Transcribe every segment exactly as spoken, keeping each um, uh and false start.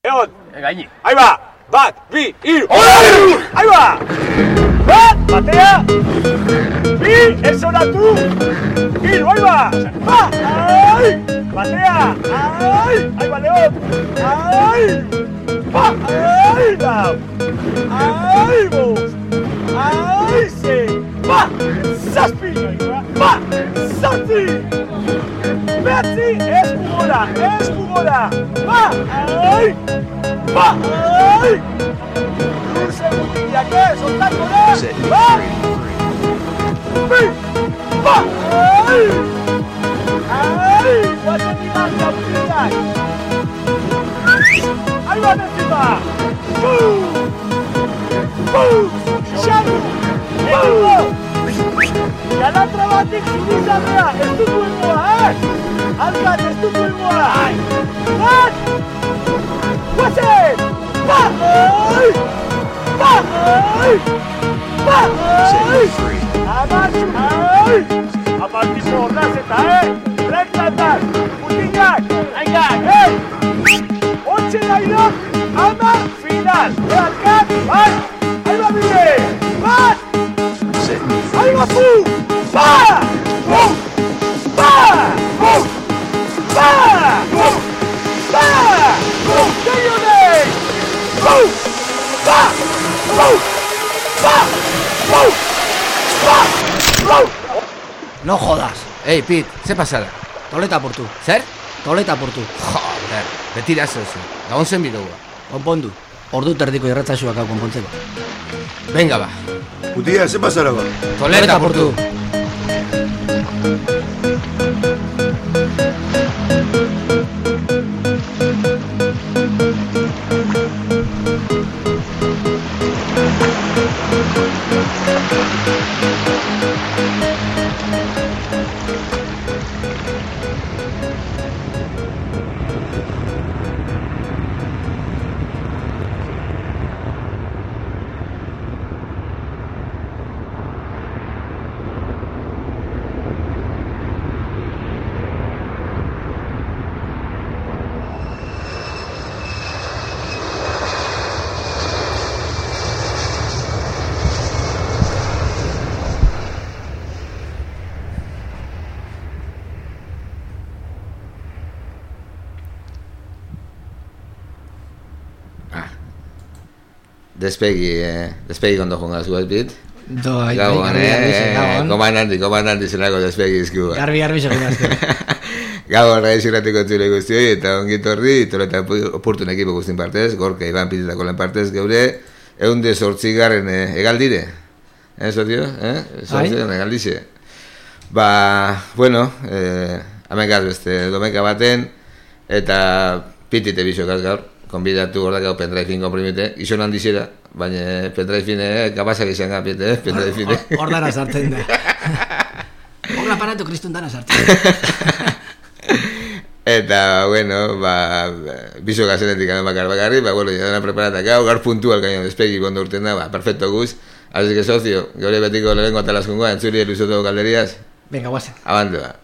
Egon. Gaini. Ahí va. Bat, bi, hiru. Ahí va. Bat, batea. Bi, esonatu. Hiru, ahí va. Ba, ai. Batea. Ai. Ahí va, León. Ai. Ba, ai, lau. Ai, bost. Ai, sei. Ba, zazpi. Ba, zazpi. Bertzi, eskugora, eskugora. Ba, ai. Ba, ai. Luze gutiak ez, ondako da. Ba, bi, ba, ai. Ai, guazen dimarka gutiak. Ahí va décima. Bum, bum, xaru, egigo. Galatra batik zubizarrea, ez dut duengoa, eh? Alkat, ez dut duengoa. Bat, guazen, ba, ai, ba, ai, ba, ai. Amartxu, ai. Amartxu horraz eta, eh? Rektantan, mutinak, aingak, eh? Otxe dairok, ama, final. Alkat, bai, ahí va bide, bat, ahí va fu, ba, fu, ba, fu, ba, fu, ba, fu, Gaione, fu, ba, fu, ba, fu, ba, fu. No jodas. Ei, Pit, ze pasada? Toleta portu. Zer? Toleta portu. Joder, betira zozu. Gabon zen bidogua. Konpondu. Ordu terdiko irratzaxuak hau konpontzeko. Venga, ba. Putia, ze pasara ba? Toleta portu. Despegi, eh? Despegi kondo jonga zu ez bit? Do, ai, Gabon, eh? Komandante, komandante zenako despegi izkua. Garbi, garbi segun azken. Gabon, raiz irratiko entzule guztioi, eta ongitorri, toleta oportun ekipo guztin partez, gorka Iban Pititako lehen partez, geure, eunde sortzigarren eh, egaldire. Eh, sotio? Eh? Sortzigarren egaldixe. Ba, bueno, eh, hemen gaz beste domeka baten, eta pitite bisokaz gaur. Konbidatu hordak hau pendrive-in komprimite, izan handizera, baina pendrive-in kapazak izan gapite, eh, pendrive-in. Hor dara sartzen da. Hor aparato kristun dara sartzen. Eta, bueno, ba, bizo gazenetik hemen bakar bakarri, ba, bueno, jadana preparatak hau, gaur puntual gaino despegi kondo urten da, ba, perfecto guz. Así que, socio, gaur betiko lehenko atalazkungoa, entzuri eluzoto galderiaz. Venga, guazen. Abante, ba.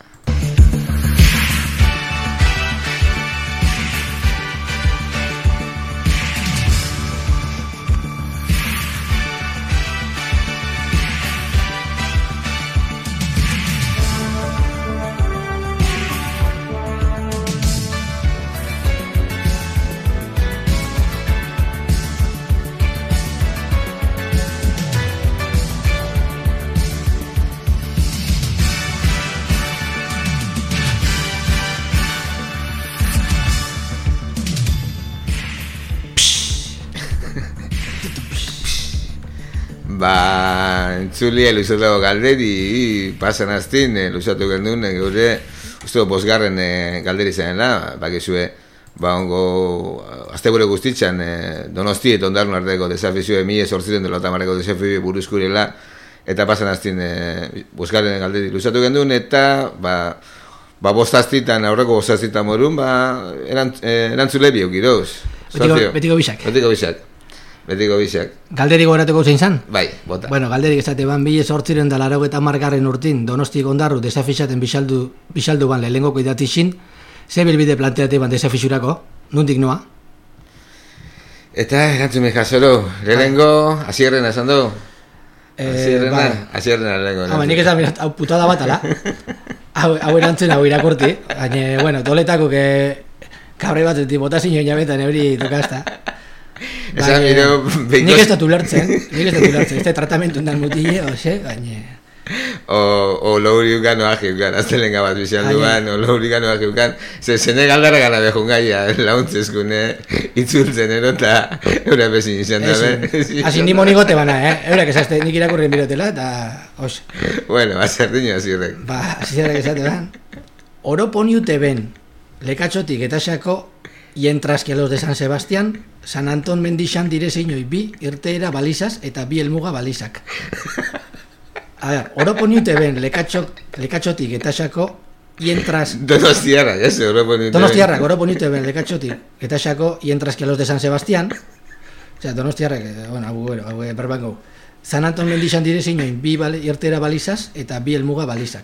Ba, entzulia luzatako galderi, pasan aztin, luzatu gendun, geure, uste bosgarren galderi zenela, bakizue, ba, ongo, azte bure guztitzan, Donosti eta Ondarrun arteko desafizioe, mila sortziren dela tamarreko desafizioe buruzkurela, eta pasan aztin, bosgarren galderi luzatu gendun, eta, ba, ba bostaztitan, aurreko bostaztitan morun, ba, erantzule biok, giroz. Betiko bisak. Betiko bisak. Betiko bisak. Galderik gorateko zein zan? Bai, bota. Bueno, galderik esate ban bile sortziren da larau eta margarren urtin Donostik Ondarru desafixaten bisaldu, bisaldu ban lehenengoko idatixin, ze bilbide planteate ban desafixurako, nundik noa? Eta, erantzume jasoro, lehenengo, asierrena esan du? Asierrena, bai. asierrena lehenengo. Hama, nik ez da, mirat, hau putada bat, ala? Hau, hau erantzun, hau irakurti. Baina, bueno, toletako que kabre bat eti bota zinio inabetan euri tokazta. Esan, miro, beikos... Nik ez dut ulertzen, nik ez dut ulertzen. Ez da tratamentu undan mutile, oze, baina... O, o louri ukan o ahi ukan, aztelenga bat bizan duan, o louri ukan o ahi ukan, ze zene galdara gana behun gaia, launtzezkune, itzultzen ero eta eura bezin izan dabe. Asi ni monigote bana, eh? Eurak esazte nik irakurren birotela, eta, os. Bueno, azerdiño azirrek. Ba, azirrek esate ban. Oroponiute ben, lekatxotik eta xako, Ientras que los de San Sebastián, San Anton mendixan direzeinoi bi, irteera balizaz eta bi helmuga balizak. A ver, oroponiute ben, lekatxok, lekatxotik eta xako, Ientras... Donostiarra, ya se, oroponiute ben. Donostiarra, oroponiute ben, lekatxotik eta xako, Ientras que los de San Sebastián, o sea, Donostiarra, bueno, hau, bueno, hau, berbango, San Anton mendixan direzeinoi bi bali, irteera balizaz eta bi helmuga balizak.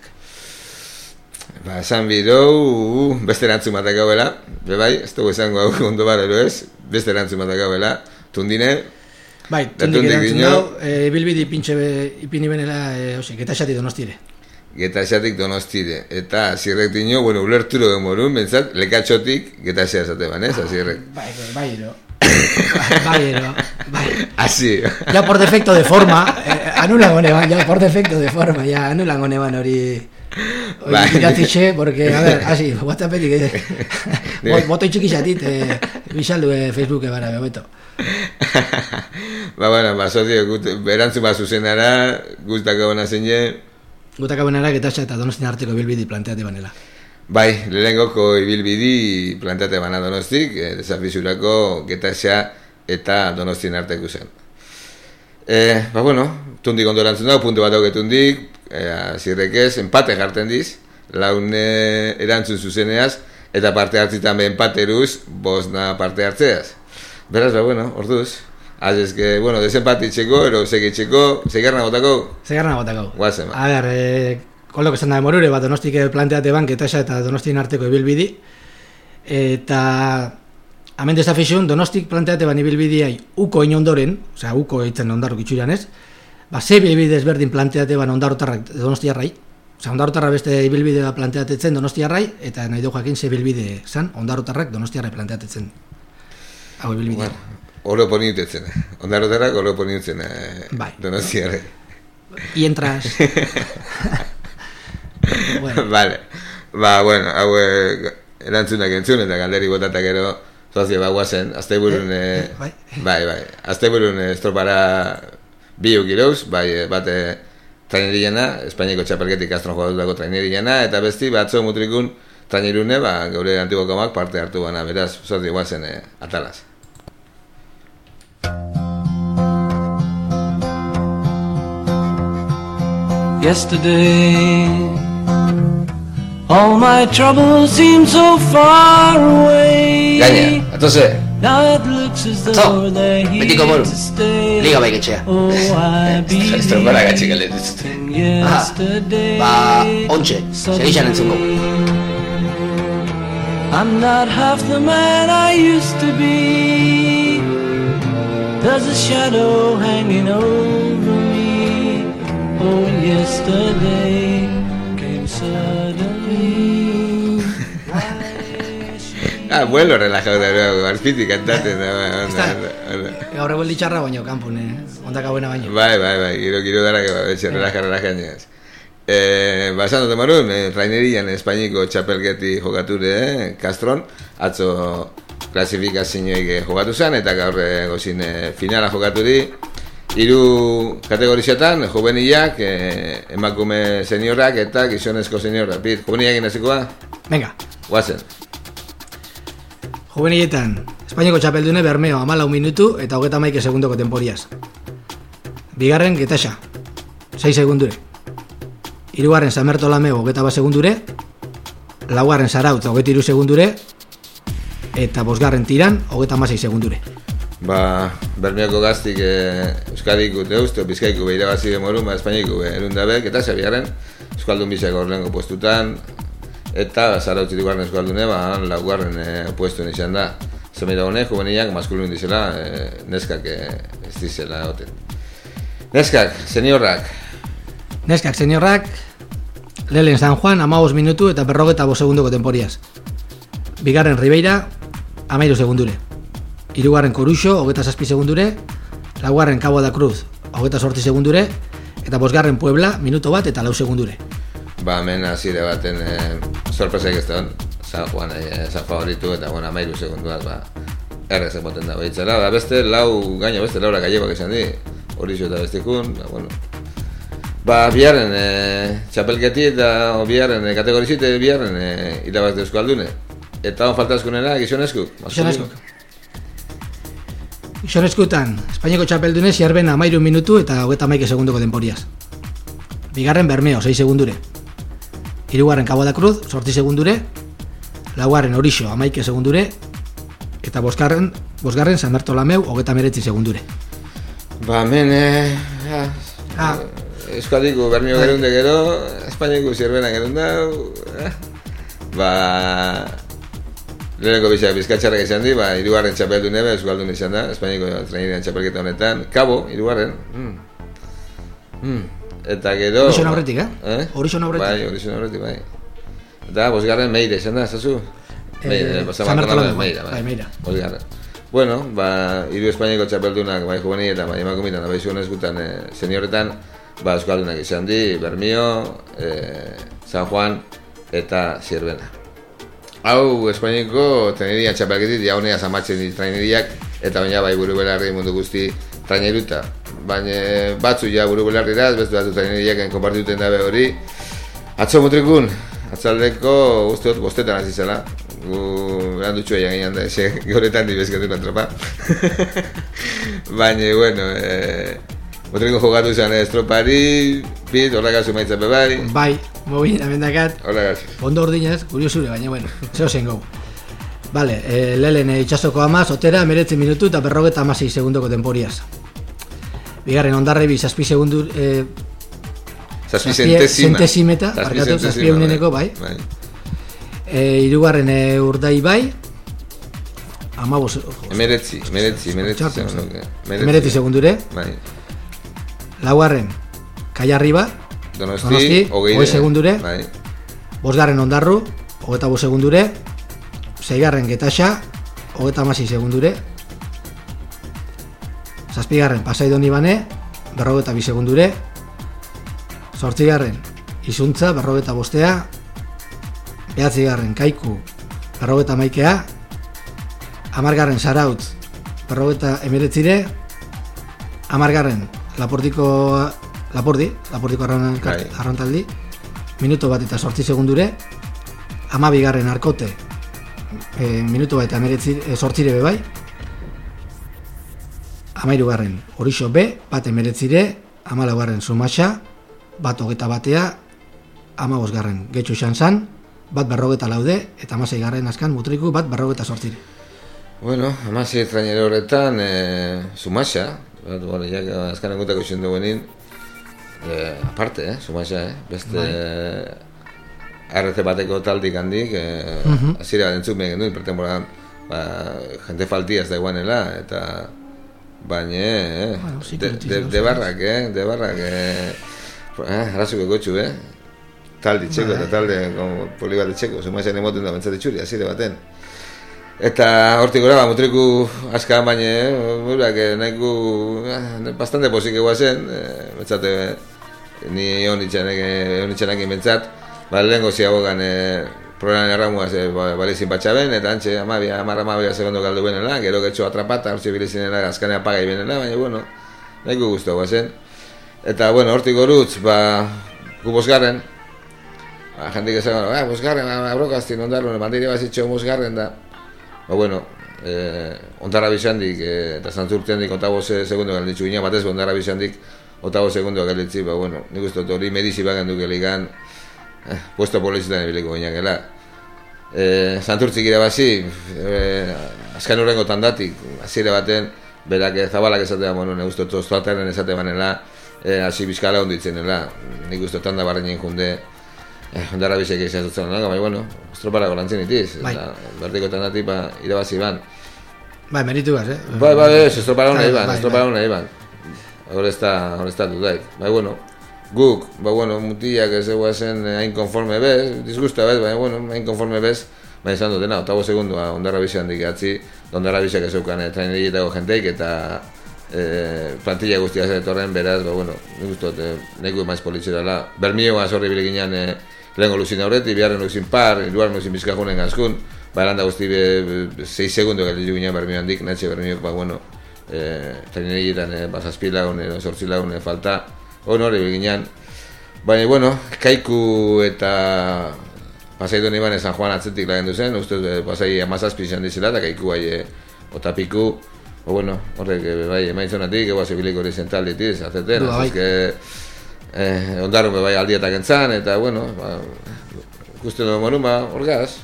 Ba, esan bidou, beste erantzun batak gauela, bebai, ez dugu esango hau ondo barero ez, beste erantzun batak gauela, tundine, bai, tundik erantzun dau, e, bilbidi pintxe ipini benela, e, ose, getaxatik donostire. Getaxatik donostire, eta zirrek dino, bueno, ulerturo demorun, bentsat, lekatxotik getaxea esate ban, ez, azirrek. Bai, bai, ero. Bai, ero, bai. Así. Ya por defecto de forma, eh, anulan honeban, ya por defecto de forma, ya anulan honeban hori... Hori iratzixe, porque, a ver, así, WhatsAppetik, boto itxikixatit, eh, bisaldu eh, Facebooke bara, bebeto. Ba, bueno, ba, sozio, erantzun bat zuzenara, guztako bona zeine. Guztako bonara, getaxa eta Donostin arteko ibilbidi planteate banela. Bai, lehenengoko ibilbidi planteate bana Donostik, eh, desafizurako getaxa eta Donostin arteko zen. Eh, ba, bueno, tundik ondo erantzun dago, puntu bat dauke tundik, eh, zirrekez, empate jarten diz, laune erantzun zuzeneaz, eta parte hartzitan be empateruz, bosna parte hartzeaz. Beraz, ba, bueno, orduz, az que, bueno, desempatitzeko, ero segitzeko, segarna botako? Segarna botako. Guazen, ba. A ber, eh, kolok esan da demorure, bat Donostik planteate ban, getaxa eta Donostin arteko ibilbidi, eta... Hemen desafizun, Donostik planteate ban ibilbidiai uko inondoren, osea, uko eitzen ondarruk itxuran ez, ba, ze ibilbide ezberdin planteate ban ondarrotarrak Donostiarrai, osea, ondarrotarra beste ibilbidea planteatetzen Donostiarrai, eta nahi du jakin ze ibilbide zan, ondarrotarrak Donostiarrai planteatetzen. Hau ibilbidea. Bueno, oro poniutetzen, ondarrotarrak oro poniutzen eh, bai. Donostiarrai. Ientras... bueno. Vale, ba, bueno, hau eh, erantzunak entzun eta galderi botatak ero, Zazio, ba, guazen, azte burun, eh, bai, bai, bai, azte burun estropara biuk irouz, bai, bate traineriana, Espainiako txapelketik astron jogatutako traineriana, eta besti, batzo mutrikun trainerune, ba, gaure antiguokomak parte hartu bana, beraz, zazio, guazen, eh, atalaz. Yesterday all my troubles seem so far away. Gaina, atose. Now it looks as though they're here to stay. Liga bai getxea. Oh, I believe Estropara gatxik alde dut. yesterday. Ba, ontxe, segixan entzungo. I'm not half the man I used to be. There's a shadow hanging over me. Oh, and yesterday came suddenly. Ah, vuelo relajado de nuevo, alpiti kantaten da, Gaur egon litxarra baino, kanpun, eh? Ondaka buena baino. Bai, bai, bai, giro, giro dara, que betxe, relaja, relaja niaz. Eh, basando de marun, eh, trainerian Espainiko txapelketi jogature, eh, Castron, atzo klasifikazioik jogatu zen, eta gaur eh, gozin eh, finala jokaturi, hiru kategorizatan, juvenilak, eh, emakume seniorak eta gizonezko seniorak. Pit, juvenilak inazikoa? Venga. Guazen. Juveniletan, Espainiako txapeldune Bermeo amalau minutu eta hogeta maike segundoko temporiaz. Bigarren Getaxa, sei segundure. Hirugarren Samerto Lameo hogeta bat segundure. Laugarren Zarautz hogeta hiru segundure. Eta bosgarren Tiran hogeta hamasei segundure. Ba, Bermeoko gaztik eh, Euskadiko teuzto, Bizkaiko behira bazi demorun, ba, Espainiko erundabek, eta Xabiaren Euskaldun bizako horrengo postutan, eta Zarautzitik garren Euskaldune, ba, laugarren eh, puestuen izan da. zemira honek, juveniak, maskulin dizela, e, neskak e, ez dizela oten. Neskak, seniorrak. Neskak, seniorrak, Lelen San Juan, amabos minutu eta berrogeta bo segundoko temporiaz. Bigarren Ribeira, amairu segundure. Hirugarren Coruxo, hogeta zazpi segundure. Laugarren Cabo da Cruz, hogeta sortzi segundure. Eta bosgarren Puebla, minuto bat eta lau segundure. Ba, hemen hasiera baten e, sorpresak ez da, San Juan, e, San Favoritu eta bueno, amairu segunduaz, ba, errez emoten dago hitzela. Ba, beste lau, gaino beste laura gallegoak esan di, Horixo eta bestikun, ba, bueno. Ba, biharren e, txapelketi eta biharren e, kategorizite biharren e, irabaz de Euskaldune. Eta on falta eskunera, gizoneskuk? Gizoneskuk. Gizonezkutan, Espainiako txapeldune zierben amairu minutu eta hogeta maike segundoko denporiaz. Bigarren Bermeo, sei segundure. Hirugarren Cabo da Cruz, sortzi segundure. Laugarren Horixo, amaike segundure. Eta bosgarren, bosgarren San Bartolameu, hogeta meretzi segundure. Ba, hemen, eh, ja, ah. Euskadiko Bermeo gerunde gero, Espainiako zierbena gerunda, eh. Ba, leheneko bizak bizkatxarrak izan di, ba, hirugarren txapeldun ebe, Euskaldun izan da, Espainiako trainerian txapelketa honetan, Cabo, hirugarren. Mm. Mm. Eta gero... Horixo naurretik, eh? eh? Horixo naurretik. Bai, horixo naurretik, bai. Eta bosgarren Meire, izan da, zazu? Eh, Meire, San Bartolomeu, Meire, bai, bai, Meira. Bosgarren. Bueno, ba, hiru Espainiako txapeldunak, bai, juvenil eta bai, emakumitan, bai, zuen eskutan, eh, senioretan, ba, Euskaldunak izan di, Bermio, eh, San Juan eta Zierbena. Hau, Espainiako trainerian txapelketit, jaunea zamatzen di traineriak, eta baina bai buru belarri mundu guzti traineruta. Baina batzu ja buru belarri da, beste batzu traineriak konpartituten dabe hori. Atzo mutrikun, atzaldeko uste dut bostetan hasi zela. Gu behan dutxua egin da, ese geuretan dibezkatuko antropa. Baina, bueno, e, mutrikun jogatu izan estropari, bit, horragazu maitza bebai. Bai, mobin, amendakat. Horragazu. Ondo ordinez, kuriosure, baina, bueno, zeo zen gau. Vale, eh, lehen eh, itxasoko amaz, otera, meretzi minutu eta berrogeta amasei segundoko temporiaz. Bigarren Ondarrebi, zazpi segundu... Eh, zazpi zentesima. Zentesimeta, parkatu, zazpi euneneko, bai. bai. E, irugarren e, Urdai bai, amabos... Emeretzi, emeretzi, emeretzi. Emeretzi segundure. Bai. Laugarren, Kaiarriba, Donosti, Donosti hogei segundure. Bai. Bosgarren Ondarru, hogeta bo segundure. Seigarren Getaxa, hogeta amasei segundure. Zazpigarren Pasaidon Ibane, berrogeta bi segundure. Zortzigarren Izuntza, berrogeta bostea. Behatzigarren Kaiku, berrogeta maikea. Amargarren Zarautz, berrogeta emeretzire. Amargarren Laportiko Lapordi, Laportiko arrantaldi, minuto bat eta sortzi segundure. Amabigarren Arkote, e, minuto bat eta emeretzire, sortzire bebai. Amairugarren Horixo B, bat emeretzire. Amalaugarren Sumaxa, bat hogeta batea. Amabosgarren Getxo Xanzan, bat berrogeta laude. Eta amaseigarren askan Mutriku, bat berrogeta sortzire. Bueno, amasei trainero horretan, e, Sumaxa, bat, bueno, ya askan engutako izan duguenin, e, aparte, eh, Sumaxa, eh, beste R C bateko taldik handik, e, uh-huh. Azira bat entzuk megen duen, pertemporan, ba, jente faltiaz da iguanela, eta baina, eh, bueno, sí, de, de, de barrak, eh, de barrak, eh, eh arrazuko gotxu, eh, taldi txeko eta talde, como polibat txeko, Sumaxan emoten da bentzate txuri, azire baten. Eta hortik gora, ba, Mutriku aska baina, eh, burak, nahiku, eh, bastante posik eguazen, eh, bentzate, ni egon itxanak bentzat, ba, lehen gozia bogan, eh, programan erramuaz, eh, balizin patxaben, eta antxe, amabia, amarra amabia segundo galdu benela, gero getxo atrapata, hortxe bilizinela, azkanea apagai benela, baina, bueno, nahiku guztu guazen. Eta, bueno, hortik gorutz, ba, gu bosgarren, ba, jentik esan, ba, bosgarren, abrokaztin, ondarrun, bandire bazitxo bosgarren da. Ba, bueno, eh, ondarra bizandik, eh, eta zantzurtean dik, otaboze segundo galditzu gina, batez, ondarra bizandik, otaboze segundo galditzi, ba, bueno, nik uste hori medizi bagan dukeligan, eh, puesto polizitan ebiliko gineakela. Eh, Santurtzik irabazi, eh, azkan urrengo tandatik, hasiera baten, berak zabalak esatea, bueno, nik uste toztuataren esate banela, eh, hasi bizkala onditzenela, nik uste tanda barreinen junde, Eh, ondarra bizek izan zutzen, no? Baina, bueno, estroparako lantzen itiz, bai. Eta berdiko tandatik ba, irabazi ban. Bai, meritu gaz, eh? Bai, bai, ez, estropada hona iban, estropada hona iban. Hor ez da, hor ez da dudaik. Bai, bueno, guk, bai, bueno, mutiak ez eguazen hain konforme bez, disgusta bez, bai, bueno, hain konforme bez, bai, izan dutena, otabo segundua, ondarra bizian dikatzi, ondarra biziak ez eukan traineritako jenteik, eta e, plantilla guztia zetorren, beraz, bai, bueno, nik ustot, e, neku maiz politxerala, bermioa zorri bileginan, e, lehenko luzin aurreti, biharren luzin par, iruaren luzin bizkajunen gazkun, ba, landa guzti sei segundo galditu ginen bermio handik, natxe bermiok, ba, bueno, e, trainerietan, e, ba, zazpi lagun, e, zortzi lagun, e, falta, honore bileginan, baina, bueno, Kaiku eta pasaitu niban San Juan atzetik lagendu zen, ustez, e, pasai amazazpi izan dizela, eta Kaiku bai, e, otapiku, ba, bueno, horrek, e, bai, emaitzonatik, eba zebiliko hori zentaldietiz, atzeten, azizke, eh, ondarun bai aldietak entzan, eta, bueno, ba, ikusten dut morun, ba, orgaz,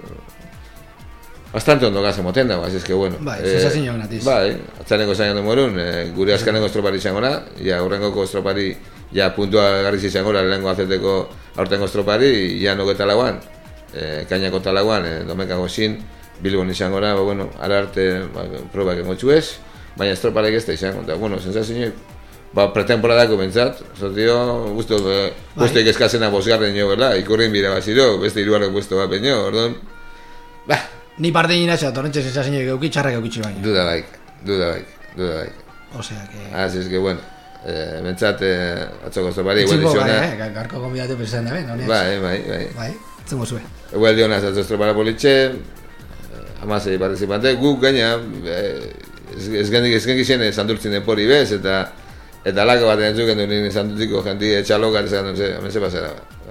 bastante ondo gaza moten dago, así es que bueno. Bai, eh, sensazio natiz. Bai, atzaneko zaino morun, eh, gure askaneko estropari izango na, ja urrengoko estropari, ja puntua garriz izango na, lehenko azeteko aurtengo estropari, ja nogeta lauan, eh, kainako talauan, eh, domekako zin, Bilbon izango na, ba, bueno, ara arte, ba, probak emotxu ez, baina estroparek ez da izango, eta, bueno, sensazio, ba, pretemporadako bentsat, zotio, guztu, eh, guztuik eskazena bosgarren jo, berla, ikurrin bira baziro, beste iruarren puesto bat peño, ordon, ba, ni parte inatxa, torrentxe sensazio geuki, txarrak eukitxe baina. Duda baik, duda baik, duda baik. Osea, que... Así es que, bueno, eh, bentsat, eh, atzoko estropari, eguel diziona. Bai, eh, garko konbidatu pensan da ben, honez. Bai, bai, bai. Bai, zengo zuen. Eguel dionaz, atzo estropara politxe, amazei participante, guk gaina, ez gendik ezken gizien sandurtzin denpori bez, eta eta lako bat entzuken du nire sandurtziko jenti etxalokat, esan dut, hemen ze pasara.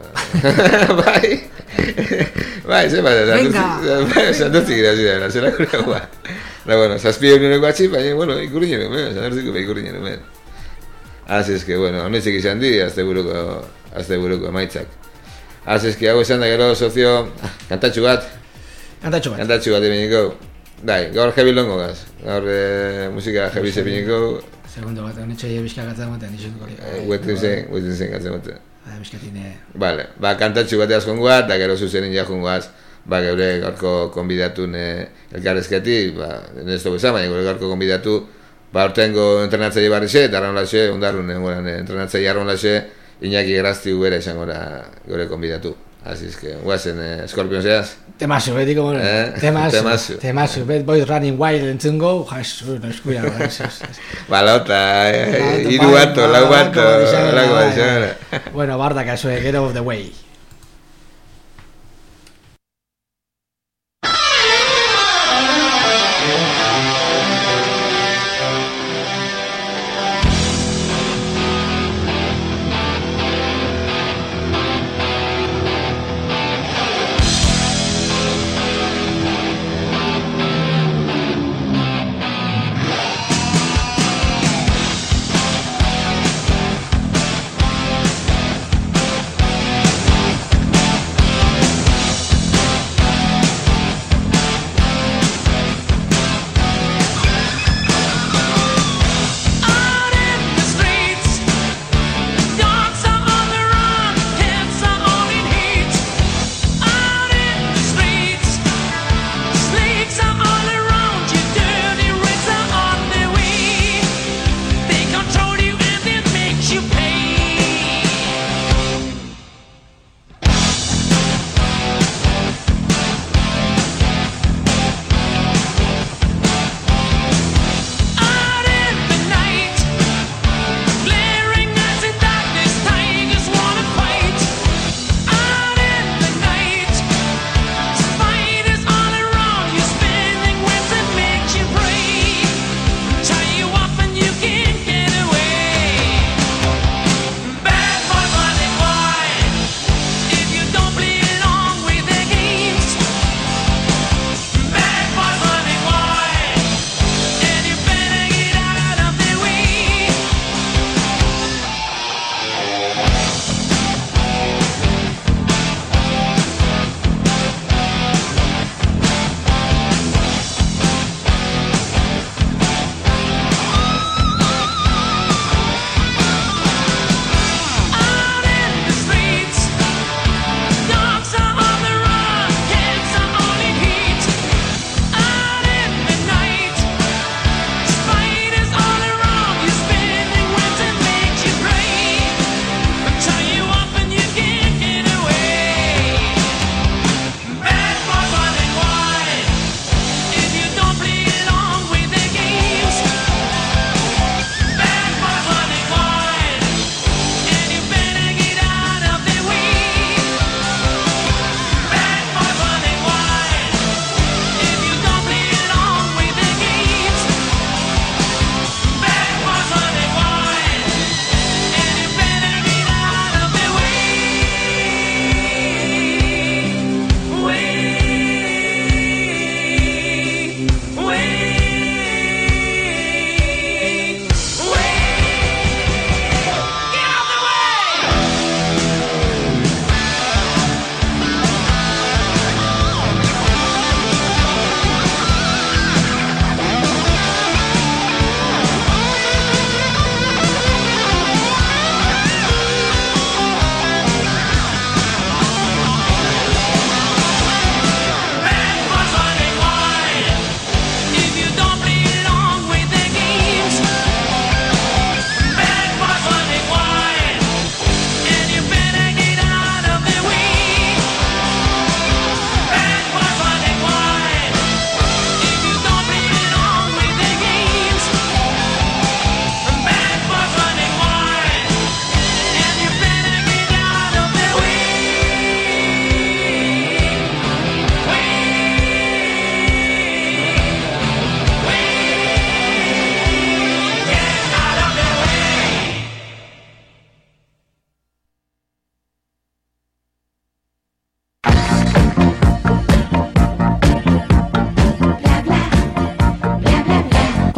Bai, bai, ze pasara, sandurtzik gira zidea, zela gure gua. Na, bueno, zazpi euruneko atxip, baina, bueno, ikurri nire, sandurtziko ba ikurri nire. Así es que, bueno, honetzik izan di, azte buruko, azte buruko emaitzak. Así es que, hau esan da gero, sozio, kantatxu bat, Kantatxo bat. Kantatxu bat epiniko. Dai, gaur heavy longo gaz. Gaur e, musika heavy zepiniko. Segundo bat, honetxe bizka gatzen moten, nixutuko li. Huetzen zen, huetzen zen gatzen moten. Ba, bizkatine... Vale, ba, kantatxu bat eazkon guaz, da gero zuzenin jakon guaz, ba, geure gaurko konbidatun e, elkarrezketi, ba, nesto bezan, baina geure gaurko konbidatu, ba, ortengo entrenatzaile barri xe, eta arraun laxe, ondarrun, e, entrenatzaile arraun laxe, Iñaki Grazti ubera izango da geure konbidatu. Así es que, guazen, eh, Scorpion seaz. Temazu, beti como... Eh? Temazu, Temazu. temazu, bet boys running wild entzungo, jasu, no eskuia, Balota, eh, iru bato, lau bato, lau bato. Bueno, bardak azue, get out of the way.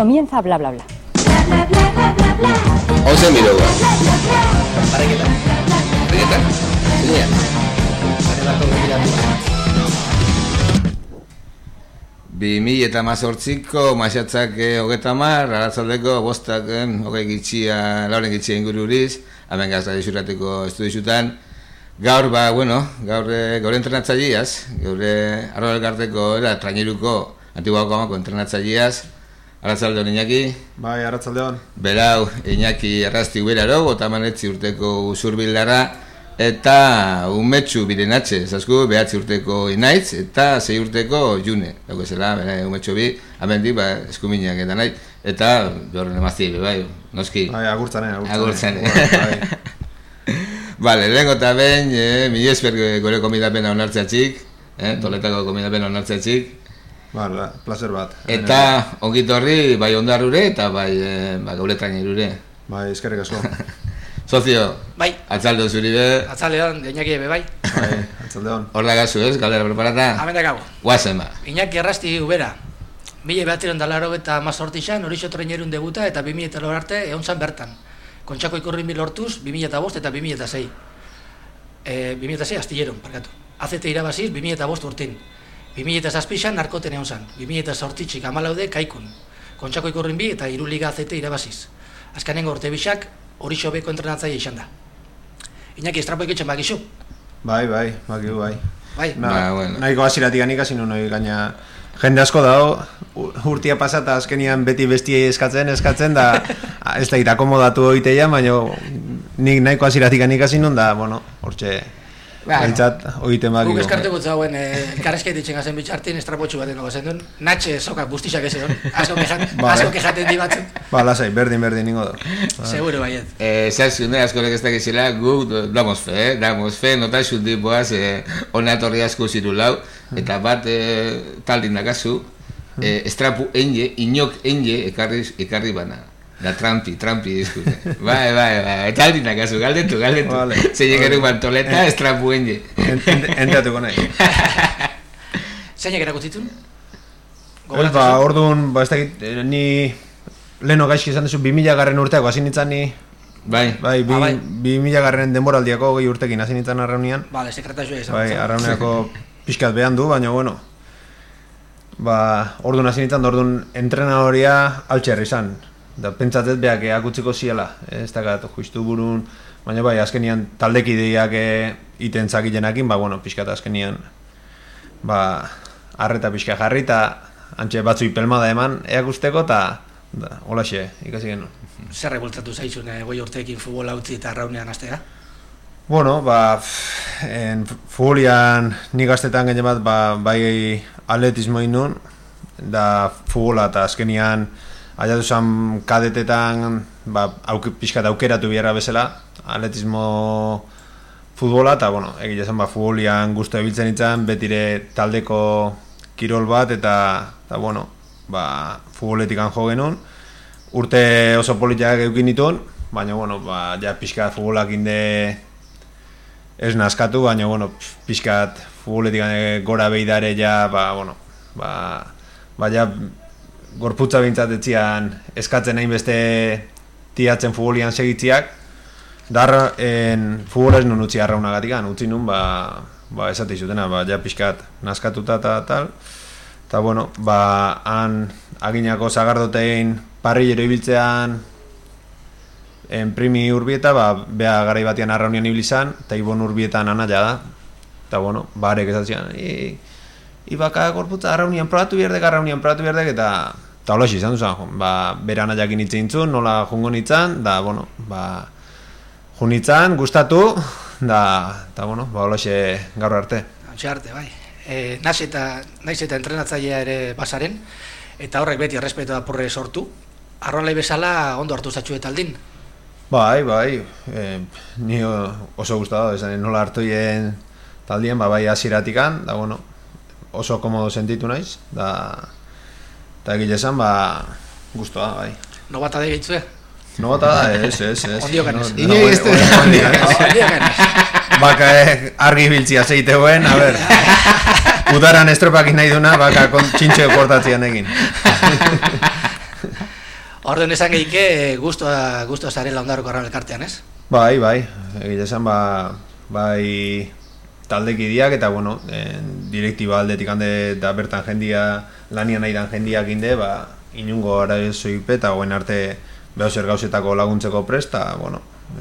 Comienza bla bla bla. Once miroba. Pareketa. Pareketa. Zenia. Bi mila eta mazortziko maiatzak hogeta mar, arratzaldeko bostak hogei gitxia, lauren gitxia ingururiz, hemen gazta dixurateko estudixutan. Gaur, ba, bueno, gaur, gaur entrenatzaileaz, gaur arro elkarteko, era, traineruko, antiguako amako entrenatzaileaz. Arratzaldeon Iñaki. Bai, arratzaldeon. Berau, Iñaki arrasti uberaro, gota manetzi urteko usurbildarra, eta umetxu bidenatxe, zasku, behatzi urteko inaitz, eta zei urteko june. Dago zela, bera, umetxu bi, amendi, ba, eskuminak eta nahi, eta jorren emazti, bai, noski. Bai, agurtzane, agurtzane. Agurtzane. Bale, lehenko eta ben, eh, mi esper gore komidapena onartzea txik, eh, toletako komidapena onartzea txik. Ba, placer bat. Eta ongitorri, bai ondarrure eta bai, eh, ba, gaure trainerure. Bai, eskerrik asko. Socio, bai. Atzaldeon zuri be. Atzaldeon, Iñaki ebe, bai. Bai, atzaldeon. Hor da gazu, ez, galdera preparata? Hemen dakago. Guazen ba. Iñaki arrasti ubera. Mila behatzeron dalaro eta mazortixan, horixo trainerun debuta eta bi mila eta lor arte egon zan bertan. Kontxako ikurrin bil hortuz, bi mila eta bost eta bi mila eta sei. E, bi mila eta sei astilleron, parkatu. A Z T irabaziz, bi mila eta bost urtin. bi mila eta zazpixan narkoten egon zan. bi mila eta sortitxik amalaude kaikun. Kontxako ikurrin bi eta iruliga A Z T irabaziz. Azkanengo urte bixak, horixo beko entrenatzaile izan da. Iñaki, estrapoik etxen bakizu? Bai, bai, bakiu, bai. Bai, ba, bueno. Nahiko aziratik ikasi nun, noi gaina jende asko dago, urtia pasata azkenian beti bestiei eskatzen, eskatzen, da ez da irakomodatu oiteia, baina nik nahiko aziratik ikasi nun, da, bueno, hortxe, beltzat, oiten bakiu. Guk eskartu gutza hauen, elkarrezkait itxen gazen bitxartin, estrapotxu baten gazen duen, natxe sokak guztixak ez egon, asko kejaten di batzuk. Ba, lasai, berdin, berdin ningo da. Seguro baiet. Eh, Zazkune, askorek ez dakizela, guk damos fe, eh? damos fe, notaxun dipoaz, eh, onatorri asko zirulau, eta bat eh, taldin dakazu, eh, estrapu enge, inok enge ekarri, ekarri bana. Da trampi, trampi diskute. Bai, bai, bai, taldin dakazu, galdetu, galdetu. Vale. Zeinek eru bantoleta, estrapu enge. Enteatuko nahi. Zeinek erakutzitun? Ez, ba, orduan, ba, ez dakit, ni leheno gaizki izan duzu, bi mila garren urteako hasi nintzen ni. Bai. Bai, bi, ah, bai. bi mila garren denboraldiako goi urtekin hasi nintzen arraunian. Bale, sekretazioa izan. Bai, arrauniako pixkat behan du, baina, bueno, ba, orduan hasi nintzen, orduan entrenadoria altxerri izan. Da, pentsatzet beak akutziko ziela, ez dakat, justu burun, baina bai, azkenian taldekideak iten zakilenakin, ba, bueno, pixkat azkenian, ba, arreta pixka jarri, eta antxe batzui pelmada eman eakusteko, eta, da, holaxe, ikasi genuen. Zer rebultzatu zaizun, eh, goi urteekin futbol utzi eta arraunean astea? Bueno, ba, en futbolian nik gaztetan gehien bat, ba, bai atletismo inun, da futbola eta azkenian, aiatu zen kadetetan, ba, auk, pixkat aukeratu biherra bezala, atletismo futbola, eta, bueno, egile zen, ba, futbolian guztu ebiltzen itzan, betire taldeko kirol bat, eta, eta bueno, ba, futboletikan jo genuen, urte oso politiak eukin dituen, baina, bueno, ba, ja pixkat futbolak inde ez nazkatu, baina, bueno, pixkat futboletikan gora behidare ja, ba, bueno, ba, ba, ja, gorputza bintzat etzian eskatzen hain beste tiatzen futbolian segitziak, dar en futbola ez nun utzi arraunagatik, utzi nun, ba, ba esate izutena, ba, ja pixkat nazkatuta eta tal, eta bueno, ba, han aginako zagardotein parrillero ibiltzean en primi urbieta, ba, beha garai batean arraunian ibilizan, eta ibon urbietan anaia da, eta bueno, ba, arek esatzean, i, i baka gorputza arraunian probatu bierdek, arraunian probatu bierdek, eta eta hola izan duzen, ba, bere anaiakin itzen intzun, nola jungo nintzen, da, bueno, ba, junitzen, gustatu, da, eta, bueno, ba, hola gaur arte. Hantxe arte, bai. E, naiz eta, naiz eta entrenatzailea ere basaren, eta horrek beti errespetu apurre sortu, arrolai bezala ondo hartu zatxuet aldin. Bai, bai, e, ni oso gustatu, esan nola hartu hien taldien, ba, bai hasieratikan, da, bueno, oso komodo sentitu naiz, da, eta egile esan, ba, guztua, bai. No bata da egitzue? No bata da, ez, ez, ez. Ondio ganez. Ine egizte. Ondio ganez. Baka argi biltzia zeiteuen, a ber. Udaran estropakin nahi duna, baka txintxo kortatzian egin. Orduan esan gehike, guztua, guztua zarela Ondarroko Arraun Elkartean, ez? Bai, bai, egite esan, ba, bai taldekideak eta, bueno, en, direktiba aldetik hande da bertan jendia, lanian nahi dan jendiak inde, ba, inungo arazoipe eta goen arte behauzer gauzetako laguntzeko prest, eta, bueno,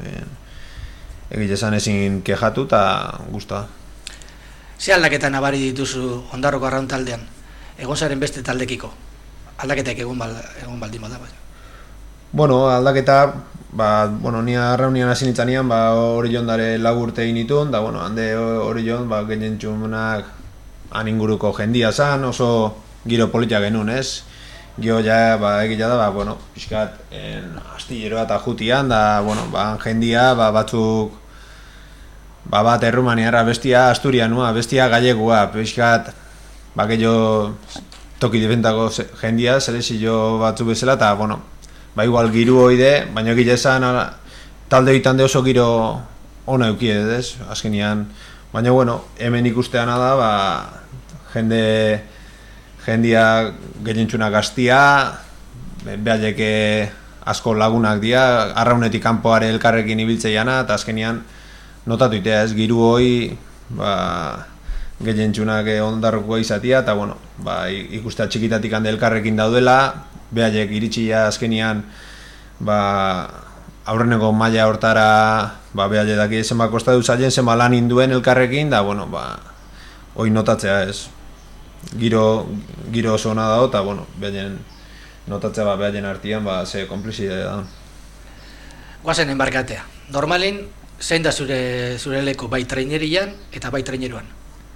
egite esan ezin kejatu eta guztua. Ze aldaketa nabari dituzu Ondarroko Arraun taldean? Egon zaren beste taldekiko? Aldaketak egon, bal, egon baldin bada, bai. Bueno, aldaketa, ba, bueno, ni arraunian hasi nintzanean, ba, hori jondare lau urte egin itun, da, bueno, hande hori jond, ba, gehien txumenak aninguruko jendia zan, oso giro politia genuen, ez? Gio ja, ba, egia da, ba, bueno, pixkat, en, astilleroa eta jutian, da, bueno, ba, jendia, ba, batzuk, ba, bat errumaniara, bestia asturianua, bestia gallegua, pixkat, ba, gehiago toki difentako jendia, selezio batzu bezala, eta, bueno, ba, igual giru hoide, baina egile esan talde egiten de oso giro ona eukied, ez? Azkenian, baina, bueno, hemen ikusteana da, ba, jende, jendia gehientxuna gaztia, behaleke asko lagunak dira, arraunetik kanpoare elkarrekin ibiltzeiana, eta azkenian notatu itea, ez? Giru hoi, ba, gehientxunak Ondarrokoa izatia, eta, bueno, ba, ikustea txikitatik hande elkarrekin daudela, behaiek iritsia azkenian, ba, aurreneko maila hortara, ba, behaiek daki zenba kostatu zailen, zenba lan induen elkarrekin, da, bueno, ba, hoi notatzea, ez. Giro, giro oso hona dago, eta, bueno, behaien notatzea, ba, behaien artian, ba, ze konplizidea da. Guazen enbarkatea. Normalin, zein da zure, zure leku bai trainerian eta bai traineruan?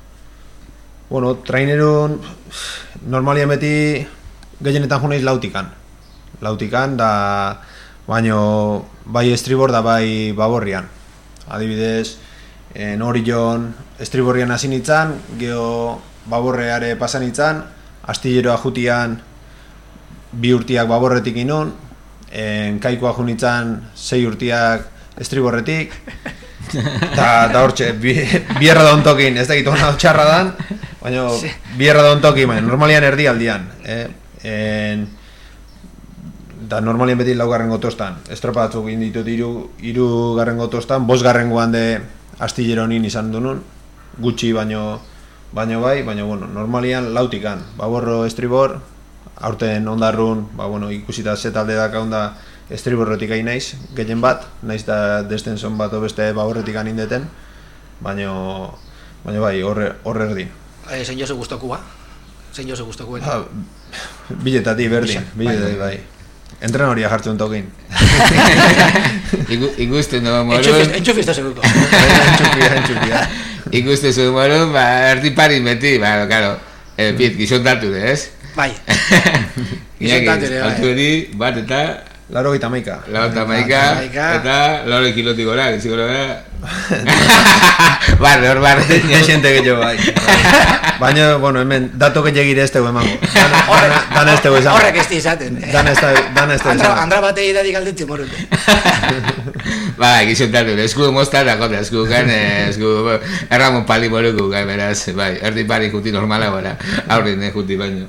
Bueno, trainerun, normalian beti, gehienetan juneiz lautikan. Lautikan, da, baino, bai estribor da bai baborrian. Adibidez, en Orion estriborrian hasi nintzen, geho baborreare pasan nintzen, astilleroa jutian bi urtiak baborretik inon, en kaikoa ju nintzen sei urtiak estriborretik, eta hortxe, bierra da ontokin, ez da gitu hona txarra dan, baina bierra da ontokin, baina normalian erdi aldian. Eh? En, da normalian beti laugarren gotostan, estropa batzuk egin ditut iru, iru garren gotostan, bost garren guande astillero nin izan dunun, gutxi baino, baino bai, baina bueno, normalian lautikan, baborro estribor, aurten Ondarrun, ba, bueno, ikusita ze talde dakaun da estriborrotik hain naiz, gehien bat, naiz da destenson bat beste baborretik indeten, baina, baina bai, horre, horre erdin. E, zein jozu guztokua? Zein jozu guztokua? Ha, biletati berdin, biletati bai. Entrenoria jartzen tokin. Ikusten dugu morun... Entxufizta seguko. Entxufia, entxufia. Ikusten dugu morun, ba, erdi pari beti, ba, karo, pit, gizontatu, ez? Bai. Gizontatu, bai. Altueri, bat eta... Laro gita maika. Laro gita maika, eta laro kilotik gora, gizik gora gara. Barre, hor barre. Dexente gehiago bai. Baina, bueno, hemen, dato gehiagire ez tegu emango. Dan ez tegu esan. Horrek ez di izaten. Dan ez tegu esan. Andra batei edadik aldetu morute. Ba, gizontatu, eskudu mozta da, jota, eskudu gan, eskudu erramon pali moruko, gai, beraz, bai, erdi pari juti normala gara, aurrin juti baino.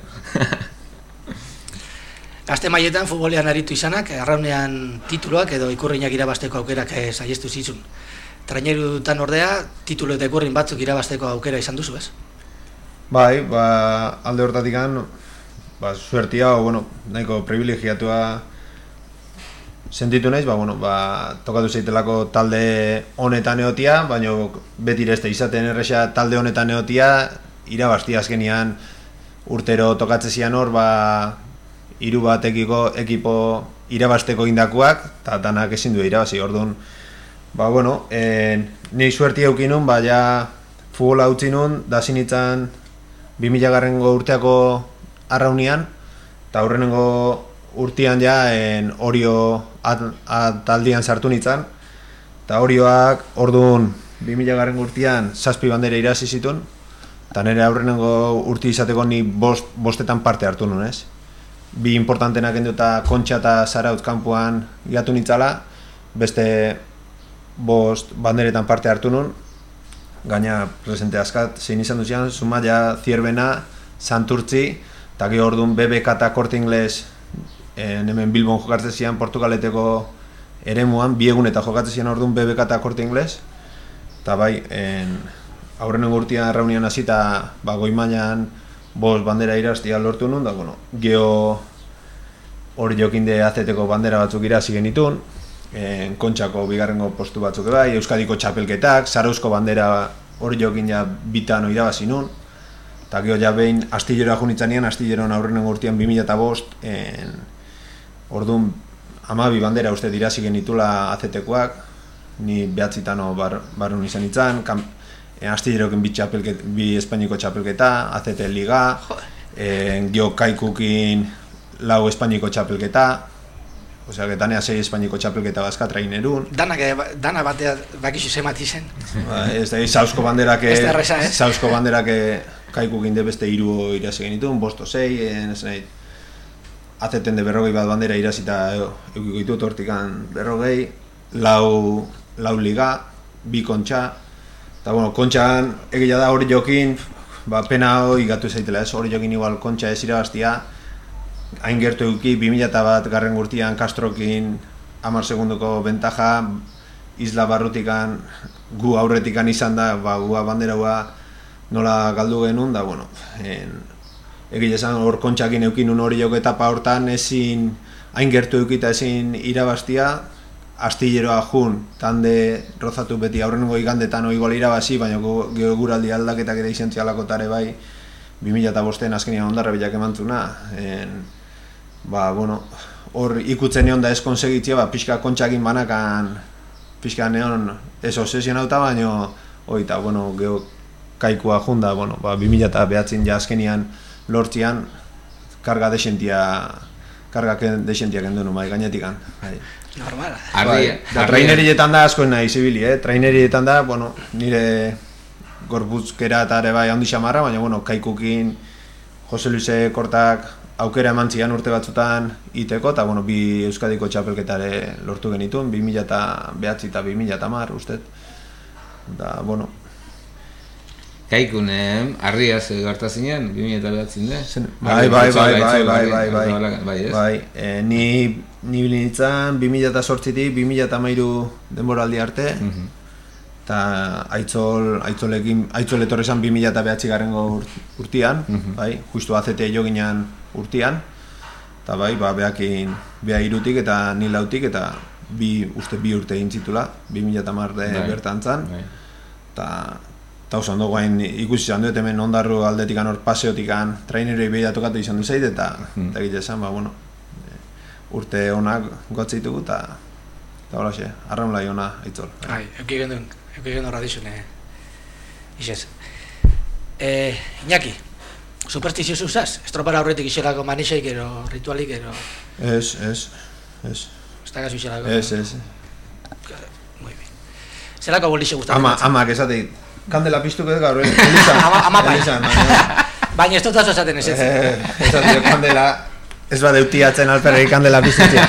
Gazte maietan futbolean aritu izanak, arraunean tituloak edo ikurriñak irabasteko aukerak saiestu zizun. Trainerutan ordea, titulo eta ikurrin batzuk irabasteko aukera izan duzu, ez? Bai, ba, alde hortatik an, ba, suertia, o, bueno, nahiko privilegiatua sentitu naiz, ba, bueno, ba, tokatu zeitelako talde honetan eotia, baina beti ez da izaten erresa talde honetan eotia, irabasti azkenian urtero tokatze zian hor, ba, hiru batekiko ekipo irabasteko indakuak, eta danak ezin du irabazi, orduan, ba, bueno, en, ni suerti eukinun, ba, ja, futbola utzi nun, da zinitzen bi mila garrengo urteako arraunian, eta aurrenengo urtean ja, en, Orio taldian sartu nintzen, eta Orioak, orduan, bi mila garrengo urtean, zazpi bandera irazi zituen, eta nire aurrenengo urte izateko ni bost, bostetan parte hartu nun, ez? Bi importantenak enduta Kontxa eta Zarautz kanpoan gatu nintzala, beste bost banderetan parte hartu nun, gaina presente askat, zein izan duzian, Zumaia, Zierbena, Santurtzi, eta gero orduan B B K eta Korte Ingles en, hemen Bilbon jokatzen zian Portugaleteko eremuan, bi egun eta jokatzen zian orduan B B K eta Corte Inglés, eta bai, en, aurrenengo urtean reunian hasita ba, goi mailan bost bandera iraztia lortu nun, da, bueno, geho hori jokinde azeteko bandera batzuk irazi genitun, en, Kontxako bigarrengo postu batzuk bai, Euskadiko txapelketak, Zarauzko bandera hori jokina bitan irabazi nun, eta geho ja behin astillera junitzanean, astilleron aurrenengo urtean bi mila bost, en, orduan hamabi bandera uste irazi genitula azetekoak, ni behatzitano bar, barun izan itzan, kam, e, astillerokin bi, txapelket, bi Espainiko txapelketa, azete liga, e, geho kaikukin lau Espainiko txapelketa, osea, que tanea sei Espainiko txapelketa bazka trainerun. Danak, dana batea bakixu zemati zen. Ba, ez da, Zausko banderake, ez da erreza, eh? Zausko banderake kaikukin de beste hiru irazi genitun, bosto sei, ez nahi, azeten de berrogei bat bandera irazita eukiko ditut hortikan berrogei, lau, lau liga, bi kontxa, eta bueno, kontxan egia da hori jokin, ba, pena hori gatu zaitela ez, hori jokin igual kontxa ez irabaztia, hain gertu euki, bi mila bat garren gurtian Castrokin hamar segundoko bentaja, Isla Barrutikan gu aurretikan izan da, ba, gua banderaua nola galdu genuen, da, bueno, en, egia esan hor kontxakin eukin un hori jok etapa hortan ezin hain gertu eukita ezin irabaztia, astilleroa jun, tande rozatu beti aurrengo igandetan oigual irabazi, baina geoguraldi aldaketak ere izan zialakotare bai, bi mila bostean azkenian ondarra bilak emantzuna, en, ba, bueno, hor ikutzen egon da ez konsegitzia, ba, pixka kontxakin banakan, pixka neon ez obsesionauta, baina, oita, bueno, geho kaikua junda, bueno, ba, bi mila behatzen ja azkenian lortzian, karga desentia, karga desentia kendu nu, bai, gainetikan. Bai. Normala. Bai, da trainerietan da asko nahi zibili, eh? Trainerietan da, bueno, nire gorputzkera eta ere bai handi xamarra, baina, bueno, kaikukin Jose Luise Kortak aukera eman zian urte batzutan iteko, eta, bueno, bi Euskadiko txapelketare lortu genituen, bi mila behatzi eta bi mila hamar, ustet. Da, bueno, Kaikun, eh, Arriaz gertazinean, bi mila behatzen da? Bai, bai, bai, bai, bai, bai, bai, bai, ni ni bilinitzan bi mila zortzitik bi mila hamairu denboraldi arte, eta aitzol, aitzolekin, aitzol etorri zan bi mila behatzi garrengo urtian, bai, justu azete jo ginen urtian, eta bai, ba, behakin, beha irutik eta ni lautik, eta bi, uste bi urte egin zitula, bi mila hamar bertan zan, eta eta oso ondo guain ikusi izan dut, hemen ondarru aldetikan hor paseotikan trainerei behia tokatu izan du zeit, eta mm. egite esan, ba, bueno, urte honak gotzitugu, eta eta hola xe, arraunlai hona aitzol. Ai, euki gendun, euki gendun radizun, eh, izez. Eh, Iñaki, superstizio zuzaz? Estropara horretik izelako manixeik, ero, ritualik, ero... Ez, ez, ez. Ez da gazu izelako? Ez, ez. Muy bien. Zelako bolixe gustatzen? Ama, amak esatik, kandela piztuko gaur, elizan. Ama, ama bai. Elizan, baina ez dut oso esaten ez ez. Esatik, kandela, ez bat eutiatzen alperrei kandela piztutzea.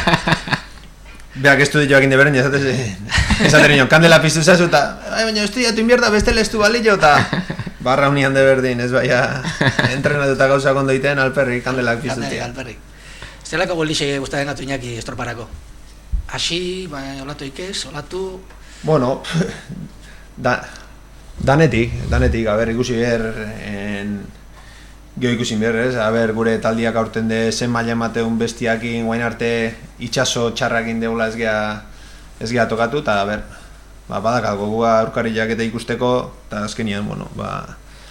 Beak estudioak inde beren, esaten nion, kandela piztu zazu, eta baina estudiatu inbierda beste lestu balillo, eta barra unian de berdin, ez baina entrenatuta gauza kondo iten alperrei kandelak piztutzea. Alperrei. Zelako bolixe gustatzen gatu Iñaki estroparako? Asi, baina olatu ikez, olatu... Bueno, da... Danetik, danetik, a ber, ikusi behar, en... Gio ikusi behar, ez? A ber, gure taldiak aurten de zen maila emateun bestiakin, guain arte itxaso txarrakin deula ez gea, ez gea tokatu, eta, a ber, ba, badakal, gogua aurkariak eta ikusteko, eta azkenian, bueno, ba...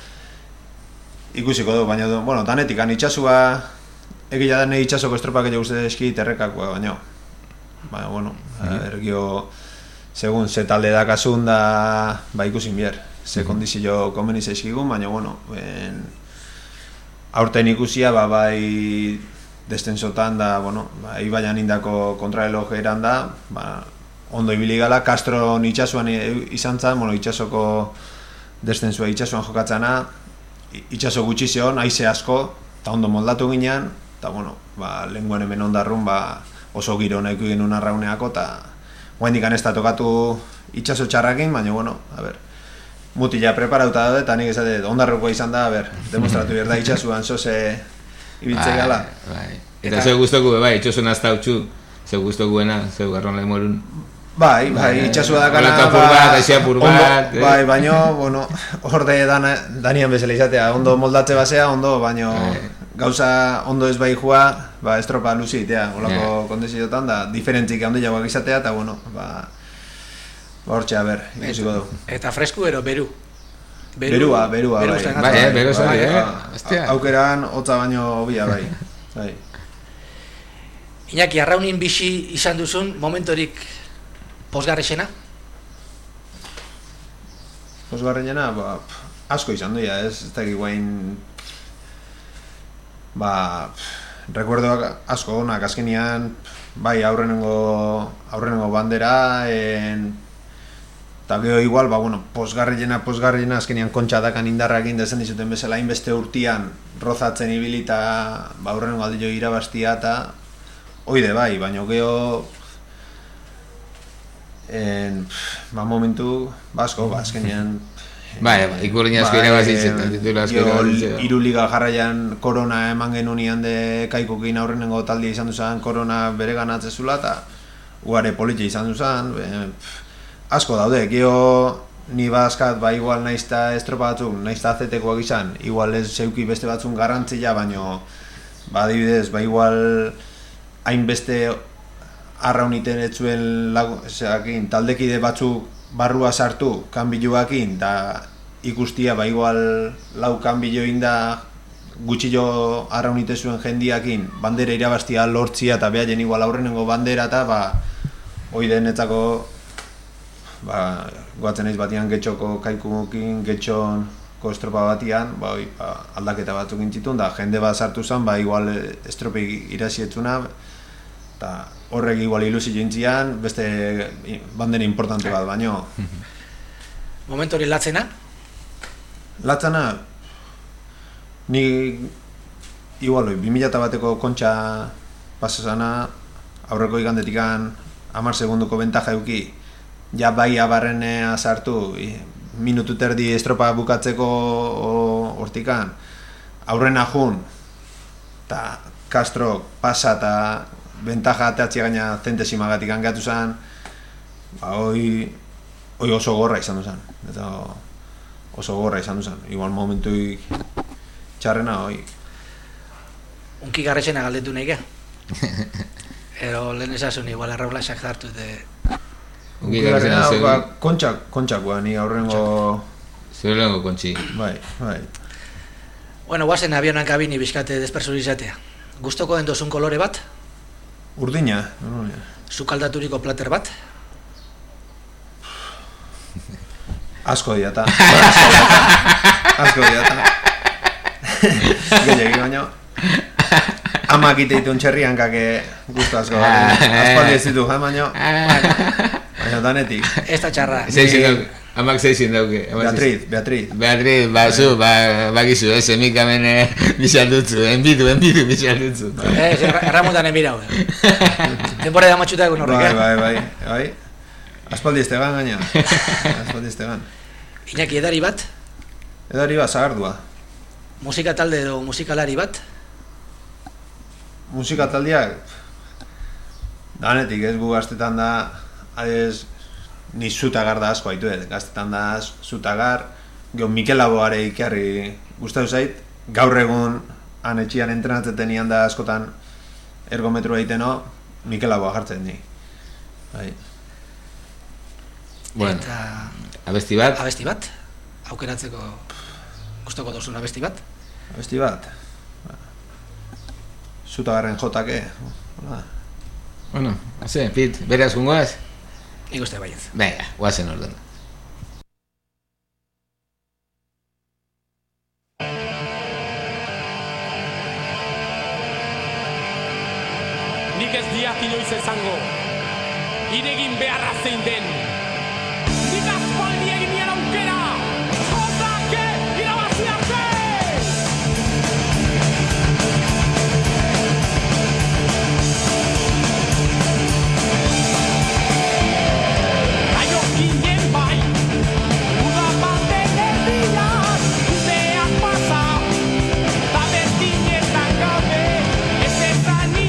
Ikusiko du, baina, bueno, danetik, han itxasua, egia dane itxasoko estropak egin guzti eski terrekakoa, baina, baina, bueno, a ber, gio... Segun, ze talde dakasun da, ba, ikusin bier, ze kondizio komeni zaizkigun, baina, bueno, en, aurten ikusia, ba, bai, destensotan da, bueno, ba, ibaian indako kontrareloj eran da, ba, ondo ibili gala, Castro itxasuan izan zan, bueno, itxasoko destensua itxasuan jokatzana, itxaso gutxi zion, haize asko, eta ondo moldatu ginean, eta, bueno, ba, lenguen hemen ondarrun, ba, oso giro nahiko genuen arrauneako, eta guaindik anesta tokatu itxaso txarrakin, baina, bueno, a ber, mutila preparauta da, eta nik esate, ondarruko izan da, a ber, demostratu behar da itxasuan zoze ibiltzea gala. Bai, Eta zeu guztoku, bai, itxosun azta utxu, zeu guztokuena, zeu garron lemorun. Bai, bai, itxasua dakana, Olata apur bat, aixia apur bat. Bai, baino, bueno, horde danian bezala izatea, ondo moldatze basea, ondo, baino gauza ondo ez bai joa, ba, estropa luzi itea, olako kondiziotan, da, diferentzik handi jauak izatea, eta, bueno, ba, hortxe, a ber, ikusiko du. Eta fresku ero, beru. Berua, berua, bai. Bai, eh, beru zari, eh? Aukeran, hotza baino hobia, bai. Bai. Iñaki, arraunin bizi izan duzun momentorik posgarrixena? Posgarrixena, ba, asko izan duia, ez, ez dakik guain, ba, recuerdoak asko onak, azkenian, bai, aurrenengo, aurrenengo bandera, en, eta geho igual, ba, bueno, posgarrixena, posgarrixena, azkenian kontxa dakan indarrakin dezen dizuten bezala, hainbeste urtian, rozatzen ibilita, ba, aurrenengo aldillo irabaztia, eta, oide bai, baina geho, en, ba, momentu, basko, ba, azkenean... Bai, ikurrin asko irabazitzen, titula asko irabazitzen. Hiru liga jarraian korona eman genunian de kaikukin aurrenengo taldia izan duzan, korona bere ganatzezula, eta uare politxe izan duzan, asko daude, geho ni bazkat, ba, igual naizta estropa batzuk, naizta azetekoak izan, igual ez zeuki beste batzun garrantzia, baino, ba, adibidez, ba, igual hainbeste arrauniten etzuen lagun, taldekide batzuk barrua sartu kanbiluakin, eta ikustia ba igual lau kanbilo inda gutxillo arraunite zuen jendiakin bandera irabaztia lortzia eta behaien igual aurrenengo bandera eta ba hoi denetzako ba goatzen naiz batian getxoko kaikukin getxon estropa batian, ba, oi, ba, aldaketa batzuk intzitun, da jende bat sartu zen, ba igual estrope irasietzuna, eta horrek igual ilusio intzian, beste bandera importante bat, baino. Momentu hori latzena? Latzena, ni igual, bi mila bateko kontxa pasasana, aurreko igandetikan hamar segunduko bentaja euki, ja bai abarrenea sartu, minutu terdi estropa bukatzeko hortikan, aurrena jun, eta Castro pasa eta bentaja ateatzia gaina zentesimagatik angatu zen, ba, hoi, hoi oso gorra izan duzan, eta oso gorra izan duzan, igual momentu txarrena, hoi. Unki garrexena galdetu nahi ga? Ero lehen esasun igual arraulasak hartu de... Unki garrexena, ba, kontxak, kontxakoa, ni aurrengo... Zure lehenko kontxi. Bai, bai. Bueno, guazen avionan kabini bizkate despersurizatea. Gustoko den dozun kolore bat? Urdina. Zukaldaturiko plater bat? Asko diata. Asko diata. Gehiagi baino. Amak iteitun txerrian kake gustu asko. Aspaldi ez ditu, baino. Baina danetik. Ez da txarra. Amak zeizin dauke. Beatriz, Beatriz. Beatriz, ba, zu, ba, bakizu, ez, emikamen bizaldutzu, enbitu, enbitu bizaldutzu. Ez, erramutan enbirau. Temporada matxuta egun horrek, eh? Bai, bai, bai. Aspaldi estegan gaina. Aspaldi estegan. Iñaki, edari bat? Edari bat, zagardua. Musika talde edo musikalari bat? Musika taldeak? Danetik, ez gu gaztetan da, adez, ni zutagar da asko haitu, gaztetan da zutagar, geho Mikel Laboare ikarri gustatu zait, gaur egun han etxian entrenatzeten ian da askotan ergometru egiteno, Mikel Laboa jartzen ni. Bai. Bueno, eta... abesti bat? Abesti bat? Aukeratzeko gustoko dozun abesti bat? Abesti bat? Zutagarren jotake. Bueno, haze, Pit, beraz gungoaz? Nik uste baiez. Venga, guazen orden. Nik ez diak inoiz esango, iregin beharra zein den. Nik aspaldi egin nien aukera, jotake irabazi arte! Ginen bai, uda baten erdiak, urteak pasa, ta berdinetan gabe, ez ezan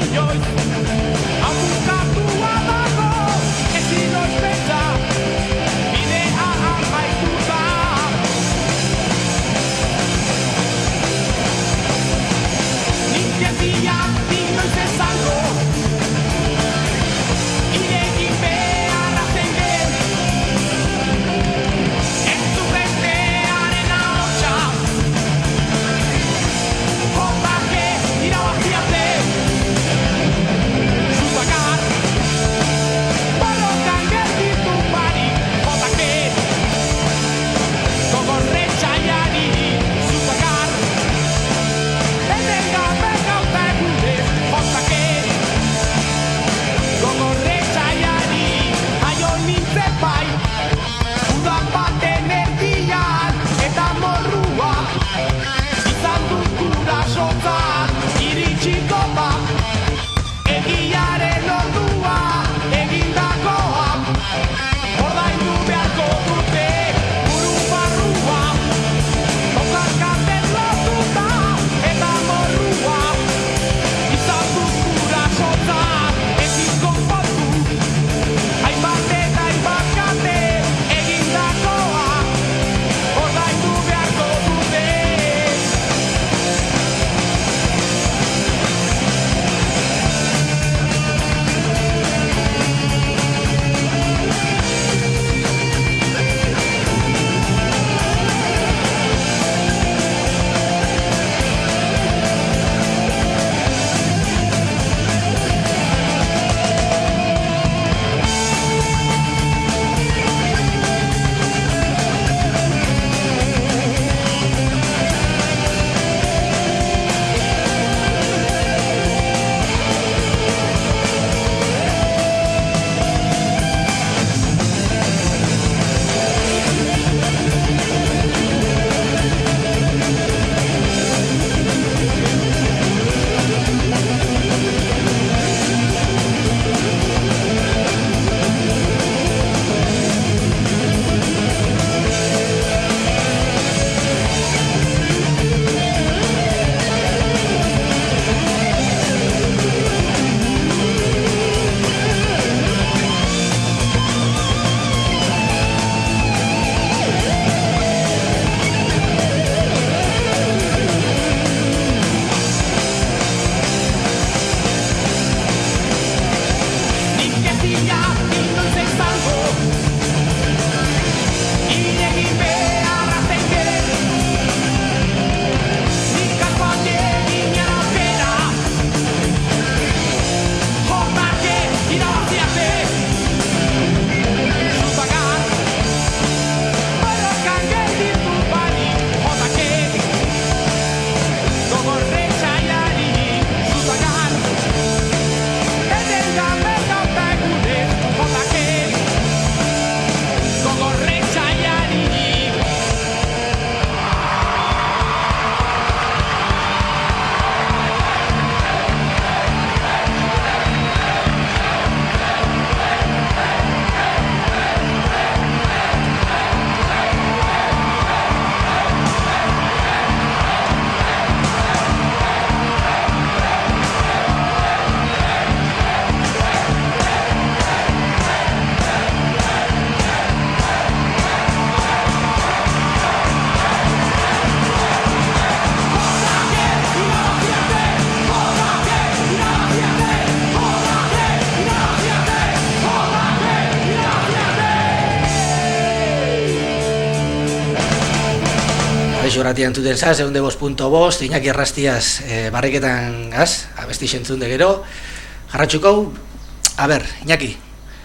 Horatian entuten zaz, egun de bost punto bost, Iñaki Errastiaz e, barriketan gaz, abesti sentzun de gero. Jarratxuko, a ber, Iñaki,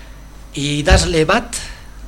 idazle bat?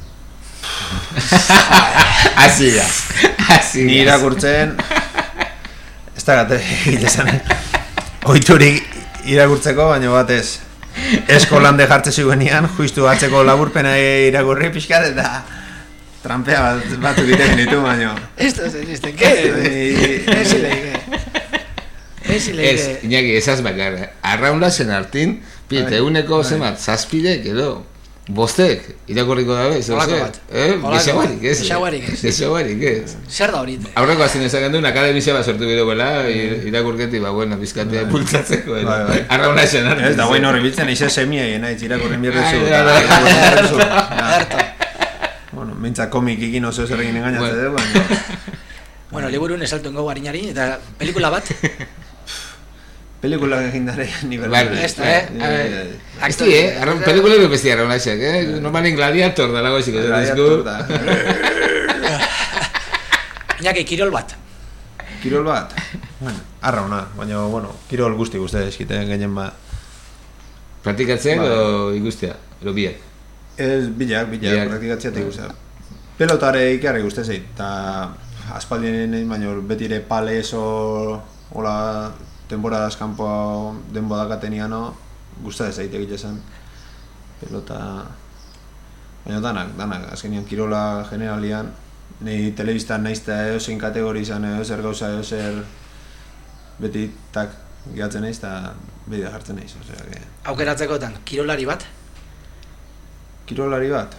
Asi da, asi da. Ni irakurtzen, ez da gate, egitezan, oiturik irakurtzeko, baina batez, eskolan de jartze ziguenian, justu batzeko laburpena irakurri pixkat, eta trampea bat, batu diren ditu, baino. Esto es existe, ¿qué? Ez ileike. Ez ileike. Ez, Iñaki, esaz bakar, arraunla zen hartin, pite, eguneko zemat, zazpidek edo, Bostek, irakurriko dabe, zer Holako zer? bat. Eh, Holako gexauarik bat. ez. Gexauarik ez. Gexauarik ez. Zer da hori? Aurreko azien ezagen duen, akademizia bat sortu bideoela, irakurketi, ba, bueno, bizkatea bultzatzeko. Bai, bai. Arrauna esan hartu. Ez, da guain horri biltzen, ize semia egin nahi, irakurren bierrezu. Erto. Bueno, mintza komik ikin oso zer egin engainatzen dugu, baina... Bueno, liburun esaltu engo harinari, eta pelikula bat? Pelikula egin dara nivel. Vale, ez da, eh? Esti, eh? Arraun pelikula ero bestia arraun aixak, eh? Normalen gladiator da lago esiko. Gladiator da. Iñaki, kirol bat? Kirol bat? Bueno, arrauna, baina, bueno, kirol guzti guzti eskiten gehien ba... Praktikatzen edo ikustea, edo biak? Ez, bilak, bilak, praktikatzea eta ikustea. Pelotare ikarri guzti zeit, eta aspaldien egin baino beti ere pales o... Ola, temporadas kanpo denbo dakateniano, guzti zeit egite zen. Pelota... Baina danak, danak, azkenian kirola generalian, ni telebistan naizta eozein kategori izan, eozer gauza, eozer beti tak gehatzen naiz eta bidea jartzen naiz. Osea, que... Aukeratzekotan, kirolari bat? Kirolari bat?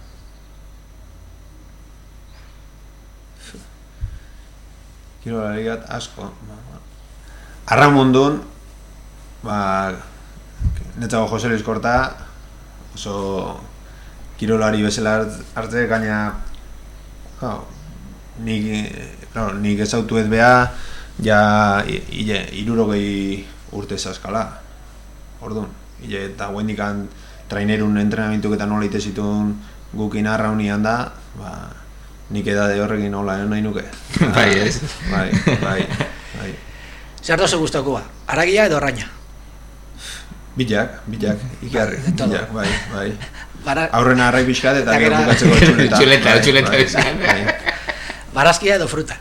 Kirolari bat asko. Arraun mundun, ba, netzago Jose Luis Korta, oso kirolari bezala hartze, gaina, claro, nik, claro, nik ezautu ez beha, ja, hirurogei urte zaskala, orduan, ile, eta guendikan trainerun entrenamentuketan nola ite zituen gukin arraunian da, ba, nik edade horrekin nola nahi nuke. Bai, ez? Bai, bai, bai. Zer dozu guztakoa, haragia edo arraina? Bilak, bilak, ikarri, bilak, bai, bai. Bara... Aurrena arrai pixkat eta gero Eta bukatzeko txuleta. Txuleta, txuleta Bai, bizan. bai. Barazkia edo fruta?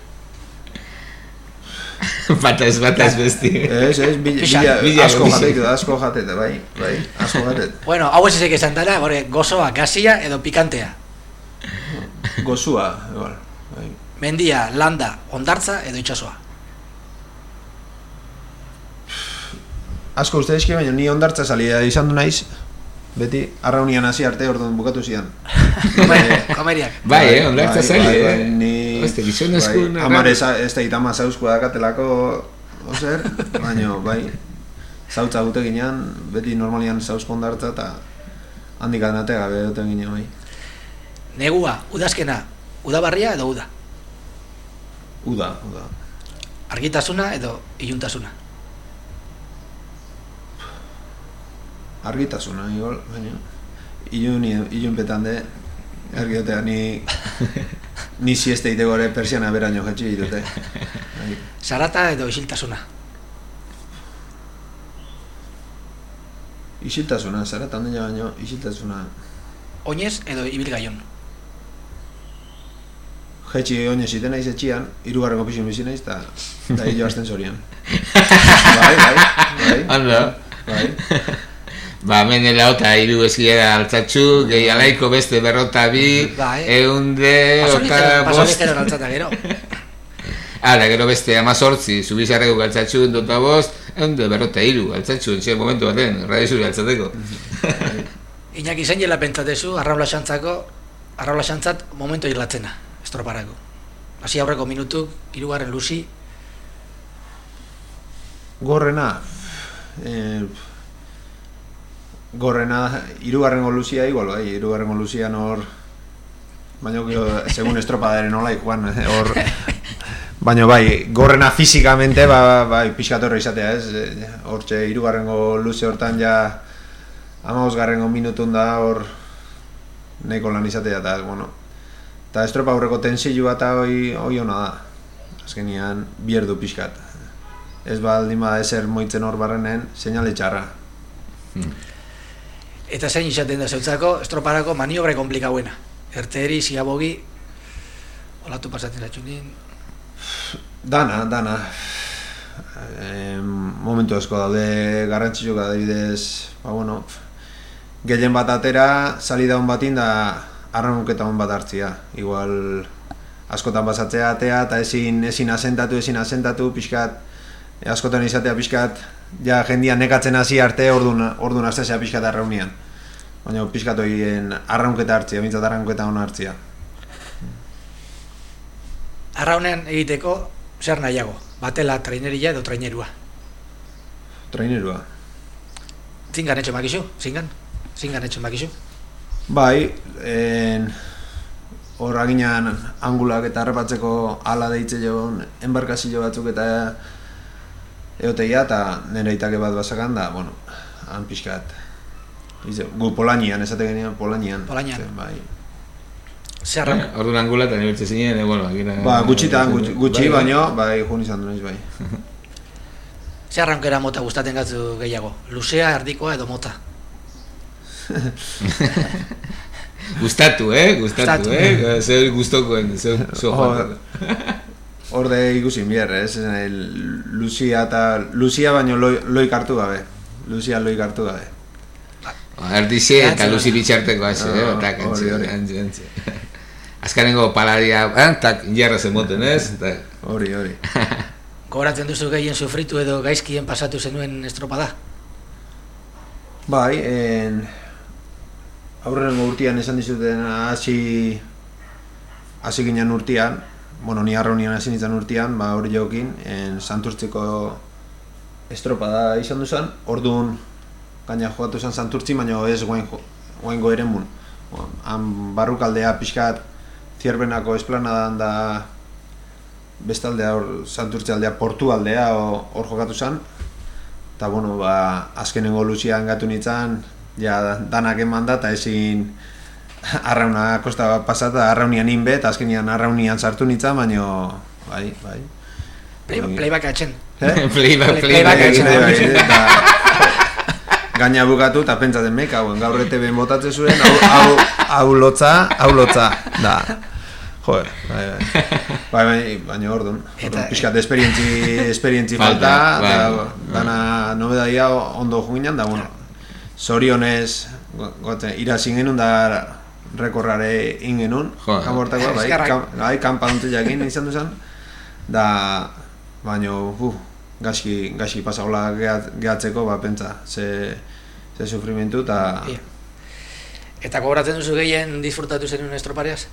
Bataz, bataz besti. Ez, ez, bila, Pixat. bila, asko jatet, asko jatet, bai, bai, asko jatet. Bueno, hau ez ezek esan dara, gore, gozoa, gazia edo pikantea? Gozua, igual, bai. Mendia, landa, ondartza edo itxasoa? Asko uste eski, baina ni ondartza salia izan du naiz, beti, arraunian hasi arte orduan bukatu zian. Komeriak. Bai, eh, ondartza zali, eh? Ni... Oste, gizonezko... Amar ez da itama zauzko dakatelako, ozer, baina, bai, zautza gute ginean, beti normalian zauzko ondartza eta handik adenate gabe duten ginean, bai. Negua, udazkena, udabarria edo uda? Uda, uda. Argitasuna edo iluntasuna? Argitasuna, igual, baina ilun, ilun petande, argiotea, ni ni sieste iteko ere persiana beraino jetxi ditute. Zarata edo isiltasuna? Isiltasuna, zarata handia baino, isiltasuna. Oinez edo ibilgaion? Jetxi oinez iten naiz etxian, hirugarrengo pisun bizi naiz, eta da hilo hasten zorian. Bai, bai, bai. Ondo. Bai. Ba, menela eta hiru eskiera altzatxu, gehi alaiko beste berrota bi, eunde, ota bost. Pasolikero altzata gero. Hala, gero beste amazortzi, zubizarreko altzatxu, dota bost, eunde berrota hiru, altzatxu, entxe momentu baten, radiosuri altzateko. Iñaki, zein jela pentsatezu, arraula xantzako, arraula xantzat momentu irlatzena, estroparako. Hasi aurreko minutu, hirugarren luzi. Gorrena, eh, Gorrena, hirugarrengo luzia igual, bai, hirugarrengo luzia hor, baina segun estropadaren nola ikuan, hor, baina bai, gorrena fizikamente, ba, bai, pixkatorra izatea, ez, hortxe, hirugarrengo luze hortan ja, hamabosgarrengo minutun da, hor, nahiko lan izatea, eta, bueno, eta estropa aurreko tensilua eta hoi, hoi hona da, azkenian, bierdu pixkat, ez baldin bada ezer moitzen hor barrenen, seinale txarra. Hmm. Eta zein izaten da zeutzako, estroparako maniobre komplikauena. Erteri, ziabogi, olatu pasatzen zatxunin. Dana, dana. E, momentu asko daude garrantzitsuk adibidez, ba bueno, gehien bat atera, salida hon batin da arraunuketa hon bat hartzia. Igual askotan basatzea atea eta ezin, ezin asentatu, ezin asentatu, pixkat, askotan izatea pixkat, ja jendia nekatzen hasi arte, orduan, orduan aztezea pixkat arraunian. baina pixkatoien arraunketa hartzia, bintzat arraunketa hona hartzia. Arraunean egiteko, zer nahiago? Batela traineria edo trainerua? Trainerua. Zingan etxo makizu? Zingan? Zingan etxo makizu? Bai, en, hor aginan angulak eta harrapatzeko ala deitze joan enbarkazio batzuk eta eoteia eta nire itake bat basakan da, bueno, han pixkat. Gu Polanian, esate genean Polanian. Polanian. Bai. Zer arraun? Eh, Orduan angula eta nibertze zinen, e, bueno, agina... Ba, gutxitan, gutxi, gutxi baino, bai, jun izan du naiz bai. Zer arraunkera mota gustaten gatzu gehiago? Luzea, erdikoa edo mota? Gustatu, eh? Gustatu, eh? Zer gustokoen, zer joan. Horde ikusin bier, ez? Luzia eta... Luzia baino loi, loik hartu gabe. Luzia loik hartu gabe. Erdize eta luzi bitxarteko haze, eh? Otak, antzi, antzi, antzi. Azkarengo palaria, tak, injarra zemoten, ez? Hori, hori. Gogoratzen duzu gehien sufritu edo gaizkien pasatu zenuen estropada? Bai, en... aurrengo urtean esan dizuten hasi hasi ginen urtean, bueno, ni arraunian hasi nintzen urtean, ba hori jokin, en Santurtziko estropada izan duzan, orduan gaina jokatu zen Santurtzi, baina ez guaingo eremun. Han barrukaldea pixkat Zierbenako esplanadan da bestaldea hor Santurtzi aldea, Portu aldea hor jokatu zen. Eta bueno, ba, azkenengo luzian gatu nintzen, ja danak eman da, eta ezin arrauna kosta pasata, arraunian inbe, eta azkenian arraunian sartu nintzen, baina, bai, bai. Playback atxen. Eh? Playback, playback atxen. Gaina bukatu eta pentsaten meka, gaur E T B botatzen zuen, hau, hau lotza, hau lotza, da. Joder, bai, bai, bai, bai, baina orduan, pixkat esperientzi, esperientzi falta, da, dana nobedadia ondo juginan, da, bueno, zorionez, gotzen, irazin genuen da rekorrare ingenun, kabortakoa, bai, bai, kanpa duntziakin izan duzan, da, baina, uh, gaski, gaski pasagola gehatzeko, ba, pentsa, ze, ze sufrimentu, eta... Eta gogoratzen duzu gehien disfrutatu zenuen estropareaz?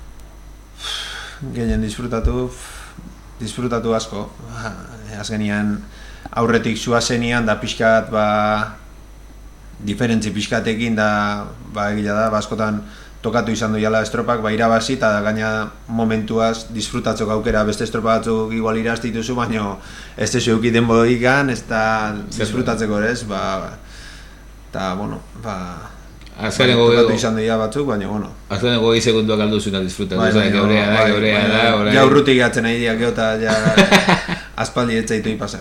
Gehien disfrutatu, disfrutatu asko. Azkenian aurretik zua zenian da pixkat, ba, diferentzi pixkatekin da, ba, egila da, ba, askotan tokatu izan du jala estropak, ba, irabazi, eta gaina momentuaz disfrutatzeko aukera beste estropa batzuk igual iraztituzu, baina ez tezu eukiten bodoikan, ez da disfrutatzeko ere ez, ba, eta, bueno, ba, azkeneko tokatu izan dira batzuk, baina, bueno. Azkeneko gehi segunduak aldo zuna disfrutatu, zara, geurea da, geurea da, geurea da. Ja urrutik gatzen nahi diak geota, ja, aspaldi etzaitu ipasen.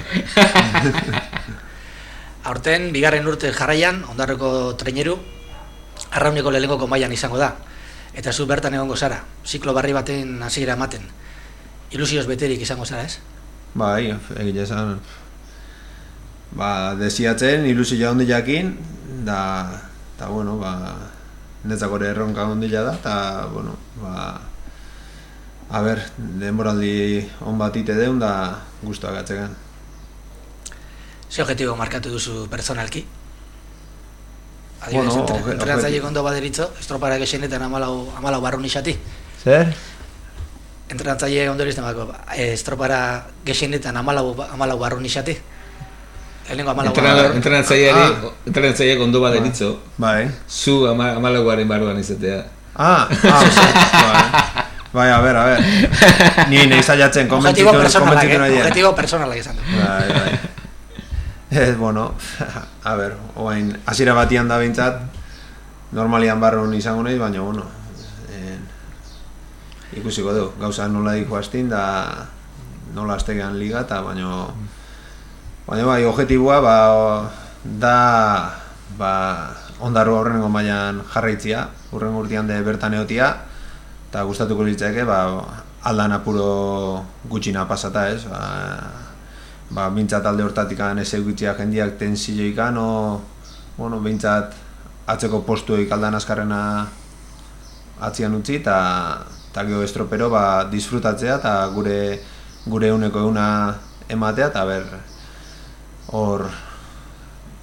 Aurten, bigarren urte jarraian, Ondarroko traineru, Arrauneko lehenengoko mailan izango da. Eta zu bertan egongo zara, ziklo barri baten hasiera ematen. Ilusioz beterik izango zara, ez? Bai, egile esan. Ba, desiatzen, ilusioa ondi jakin, da, eta, bueno, ba, netzako ere erronka ondila da, eta, bueno, ba, a ber, denboraldi on bat ite deun, da, guztuak atzegan. Ze objetibo markatu duzu personalki? Bueno, Adibidez, entrenatzaile ondo baderitzo, estropara gexenetan amalau, amalau barrun isati. Zer? Entrenatzaile ondo erizten bako, estropara gexenetan amalau, amalau barrun isati. Lehenengo amalau barrun. Entrenatzaileak ondo baderitzo, bai. zu amalauaren barruan izatea. Ah, ah, bai, a ber, a ber. Ni nahi zailatzen, konbentzitu nahi. Objetibo personalak izan du. Bai, bai. Ez, bueno, a ber, oain, hasiera batian da bintzat, normalian barrun izango nahi, baina, bueno, en, ikusiko du, gauza nola diko hastin, da nola astegean liga, eta baina, baina bai, objetiboa, ba, da, ba, Ondarroa horrengo mailan jarraitzia, hurrengo urtean de bertan egotia, eta gustatuko litzake, ba, aldan apuro gutxina pasata, ez, ba, ba, bintzat alde hortatik ez egitea jendiak tensioikan, o, bueno, bintzat atzeko postuek aldan azkarrena atzian utzi, eta gero estropero, ba, disfrutatzea, eta gure gure euneko euna ematea, eta ber, hor,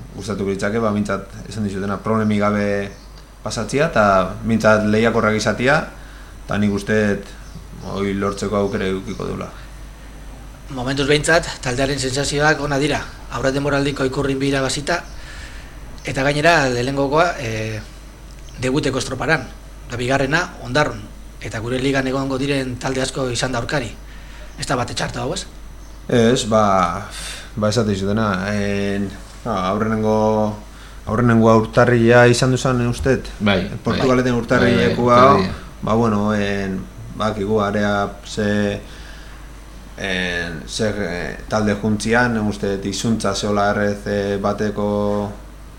gustatuko litzake, ba, mintzat, esan dizutena, problemi gabe pasatzia, eta mintzat lehiakorrak izatia, eta nik usteet, hoi lortzeko aukera edukiko dula. Momentuz behintzat, taldearen sensazioak ona dira. Aurre denboraldiko ikurrin bira basita, eta gainera, lehengokoa, e, debuteko estroparan, da bigarrena, Ondarrun, eta gure ligan egongo diren talde asko izan da aurkari. Ez da bate txarta hau, ez? Ez, ba, ba esate izutena, en, aurrenengo, aurrenengo urtarria izan duzan usteet, bai, Portugaleten bai, urtarrilekua, bai, bai, ba, bueno, en, bakigu, area, ze, en, ze eh, talde juntzian, usteet, izuntza zeola errez eh, bateko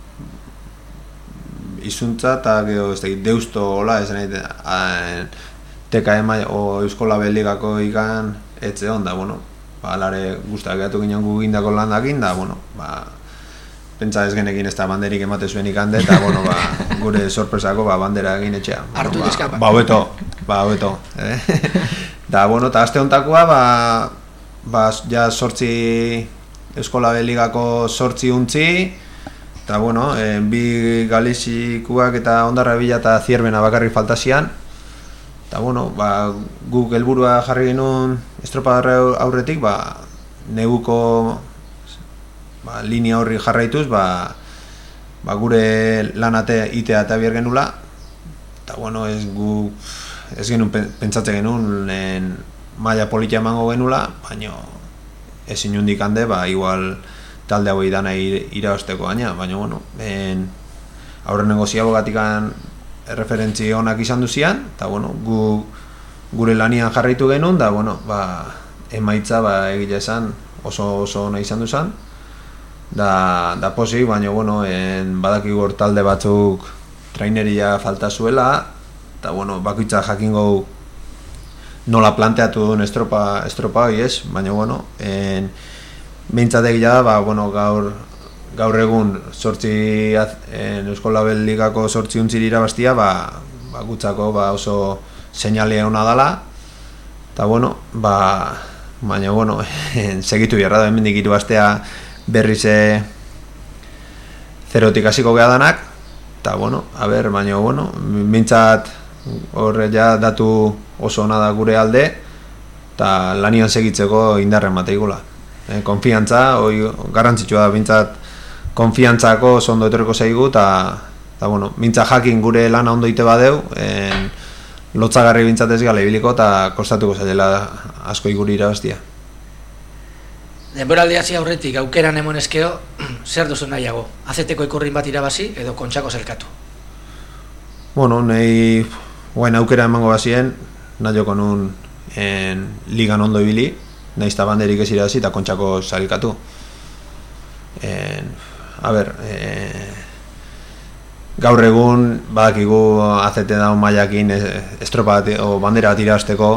izuntza, eta gero, ez da, deusto, hola, ez nahi, T K M o Euskola Beligako ikan, etze onda, bueno, ba, alare guztak gehatu ginen gu gindako landakin, da, bueno, ba, pentsa ez genekin ez da banderik emate zuen ikande, eta, bueno, ba, gure sorpresako, ba, bandera egin etxea. Artu bueno, dizkapa. ba, hobeto, ba, hobeto, eh? Da, bueno, eta aste hontakoa, ba, ba, ja sortzi Euskola Beligako sortzi untzi, eta, bueno, eh, bi galizikuak eta Ondarra Bila eta Zierbena bakarrik faltazian, eta, bueno, ba, guk helburua jarri genuen estropadarra aurretik, ba, neguko ba, linea horri jarraituz, ba, ba, gure lanate itea eta bier genula, eta, bueno, ez gu ez genuen pentsatzen genuen en, maila politia emango genula, baina ez inundik hande, ba, igual talde hau idana iraosteko gaina, baina, bueno, en, aurren negoziago gatikan referentzi onak izan duzian, eta, bueno, gu, gure lanian jarraitu genuen, da, bueno, ba, emaitza, ba, egile esan, oso oso ona izan duzan, da, da posik, baina, bueno, en, badakigu hor talde batzuk traineria falta zuela, eta, bueno, bakoitza jakingo nola planteatu duen estropa, estropa hori ez, baina, bueno, en, behintzat egila da, ba, bueno, gaur, gaur egun sortzi Euskola Beligako sortzi untziri irabaztia, ba, ba, gutzako ba, oso seinale ona dala, eta, bueno, ba, baina, bueno, segitu biarra da, hemendik hiru astea berriz zerotik hasiko geha danak, eta, bueno, a ber, baina, bueno, mintzat horre ja datu oso ona da gure alde, eta lanian segitzeko indarren mateigula. E, konfiantza, hoi garrantzitsua da, mintzat konfiantzako oso ondo etorriko zaigu, eta, bueno, mintzat jakin gure lana ondo ite badeu, en, lotzagarri bintzat ez gala ibiliko, eta kostatuko zaila asko iguri irabaztia. Denboraldi hasi aurretik aukeran emonezkeo, zer duzu nahiago? Azeteko ikurrin bat irabazi edo kontxako zelkatu? Bueno, nahi guain aukera emango bazien, nahioko nun en, ligan ondo ibili, nahiz eta banderik ez irabazi eta kontxako zelkatu. En, a ber, e, gaur egun badakigu azete daun maiakin estropa bat o bandera bat irabazteko,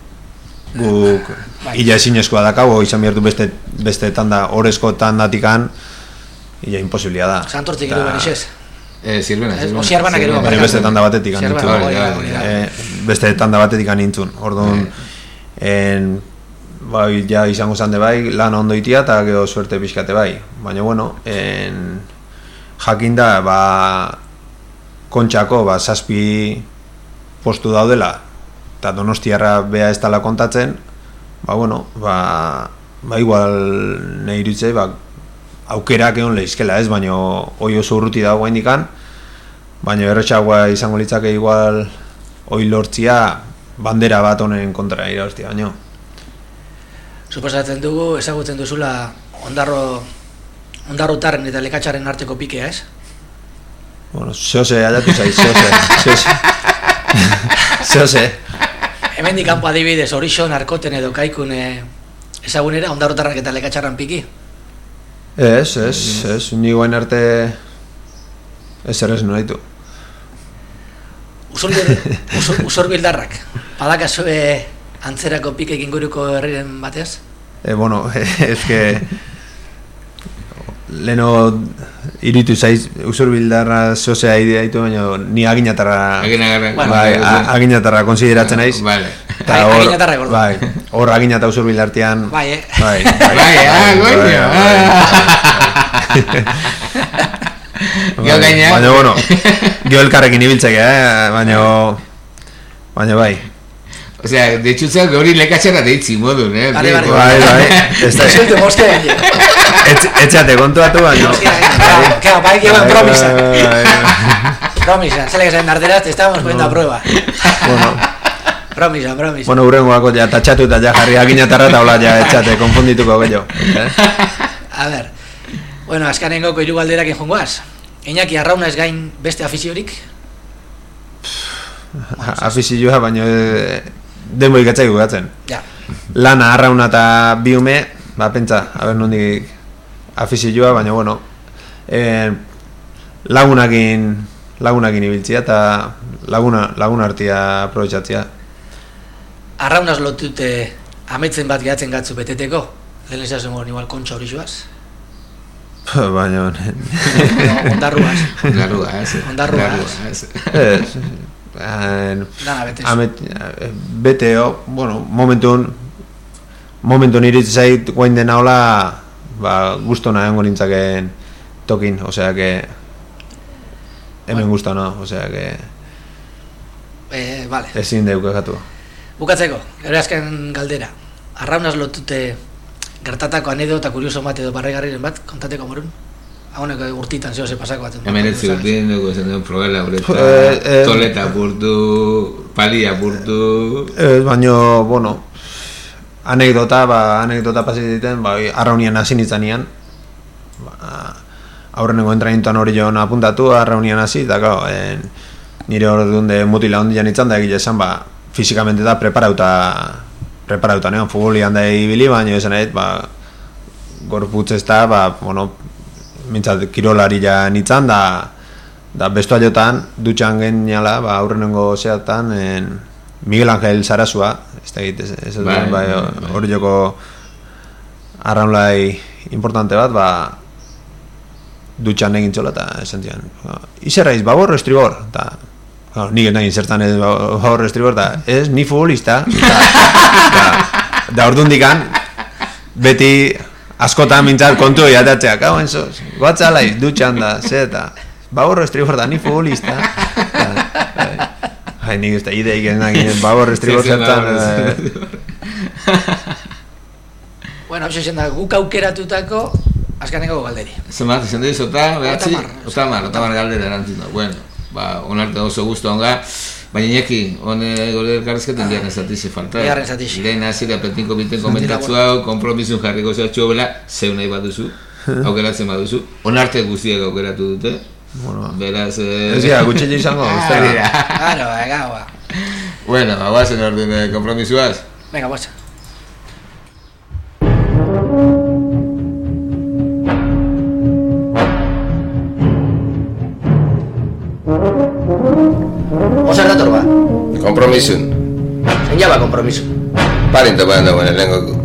guk illa ezinezkoa dakau, izan behar du beste, beste tanda, orezko tandatikan, illa imposibilia da. Santortzik edo benixez? Eh, Zierbena, Zierbena. O Zierbanak ero. Beste tanda batetik anintzun. Beste tanda batetik anintzun. Orduan, en, bai, ja izango zande bai, lan ondo itia eta gero suerte pixkate bai. Baina, bueno, en, jakinda, ba, kontxako, ba, zazpi postu daudela, eta Donostiarra bea ez dala kontatzen, ba, bueno, ba, ba igual nahi irutzei, ba, aukerak egon lehizkela ez, baina hoi oso urruti dago indikan, baina erretxagoa izango litzake igual hoi lortzia bandera bat honen kontra irabaztia, baina. Suposatzen dugu, ezagutzen duzula ondarro, ondarrutarren eta lekatxaren arteko pikea, ez? Bueno, zehose, aldatu zaiz, zehose, zehose. Zehose. Hemendik kanpo adibidez, Horixon, Arkoten edo Kaikun ezagunera, ondarrutarrak eta lekatxarran piki? Ez, ez, ez, ni guain arte ez errez nuen ditu. Usor bildarrak, badakazue antzerako pike inguruko herriren batez? E, bueno, ez que leno iritu zaiz, usor bildarra zozea idea ditu, baina ni aginatarra bai, aginatarra konsideratzen naiz. Vale. Aginatarra gordo. Bai, hor aginata usor bildartean. Bai, eh? Bai, bai, ah, goño. Gio gainean. Baina, bueno, gio elkarrekin ibiltzeke, eh? Baina, baina bai. Osea, detxutzak hori lekatxera deitzi modun, eh? Bale, bale. Bai, bai. Ez da, Esulte moske gaine. etxeate kontuatu baino. Moske gaine. Claro, bai que van promisa. Promisa, se le que arderaz, te estábamos poniendo a prueba. Bueno, Promisa, promisa. bueno, urrengoako ja tatxatu eta ja jarri aginatarra eta hola ja etxate, konfundituko gehiago. Eh? A ver. Bueno, azkanengoko hiru galderakin jongoaz. Iñaki Arrauna ez gain beste afiziorik? Afizioa, baina e, denboik atzaigu gatzen. Ja. Lana, Arrauna eta biume, ba, pentsa, haber nondik afizioa, baina, bueno, e, lagunakin, lagunakin ibiltzia eta laguna, laguna artia aprobetxatzia. Arraunaz lotute ametzen bat gehatzen gatzu beteteko? Lehen esasen moren igual kontxa hori joaz? Baina... Ondarruaz. Ondarruaz. Ondarruaz. Ez... Dana betez. Amet, beteo, bueno, momentun momentun iritsi zait guain dena hola, ba, gustona egongo nintzaken tokin, osea que hemen gustona, osea que Eh, vale. ezin deuk egatu. Bukatzeko, gero azken galdera. Arraunaz lotute gertatako anedota kurioso bat edo barregarriren bat, kontateko morun? Hauneko urtitan zeo ze pasako baten. Hemen ez urtin, dugu esan duen probela horreta, Eh, eh. toleta apurtu, palia apurtu... Ez, baino, bueno, anekdota, ba, anekdota pasi diten, ba, arraunian hasi nintzanean, ba, aurreneko entrenituan hori joan apuntatu, arraunian hasi, eta gau, en, nire hor dunde mutila ondian itzan da egile esan, ba, fizikamente da preparauta, preparauta neon, futbolian da ibili, baina esan egit, ba, gorputz ez da, ba, bueno, mintzat kirolari ja nintzen, da, da bestu aiotan, dutxan geniala, ba, aurrenengo zeatan, en, Miguel Ángel Sarasua, ez da egit, ez, ez Bai, dut, bai, bai. hori joko arraunlai importante bat, ba, dutxan egin txola, eta esan zian, izerraiz, babor, estribor, eta, no, nik ez nahi insertan ez babor, estribor, eta ez, ni futbolista, eta, da ordundikan, beti, askotan mintzat kontu egiatatzeak, hau enzoz, goatzalai, dutxan da, ze eta, babor, estribor da, ni futbolista, hai, nik ez da ideik ez nahi, babor, estribor zertan, Bueno, hau zen da, guk aukeratutako azkaneko galderi. Zemat, izan diz, ota, behatzi? Otamar. Otamar, otamar galdera erantzun da. Bueno, ba, onarte oso guztu onga. Baina Iñaki, hone gole elkarrezketen biharren zatizi falta. Biharren zatizi. Lehen azira petinko biten komentatzu hau, kompromisun jarriko zatxo bela, zeu nahi baduzu, aukeratzen baduzu. Onarte guztiak aukeratu dute. bueno, Beraz, eh... ez gira, gutxile izango, Ah, uste da. Claro, venga, ba. Bueno, ba, guazen orden eh, kompromisuaz. Venga, guacha. Ozer dator ba? Kompromisun. Zein jaba kompromiso? Paren topan dagoen lehenko.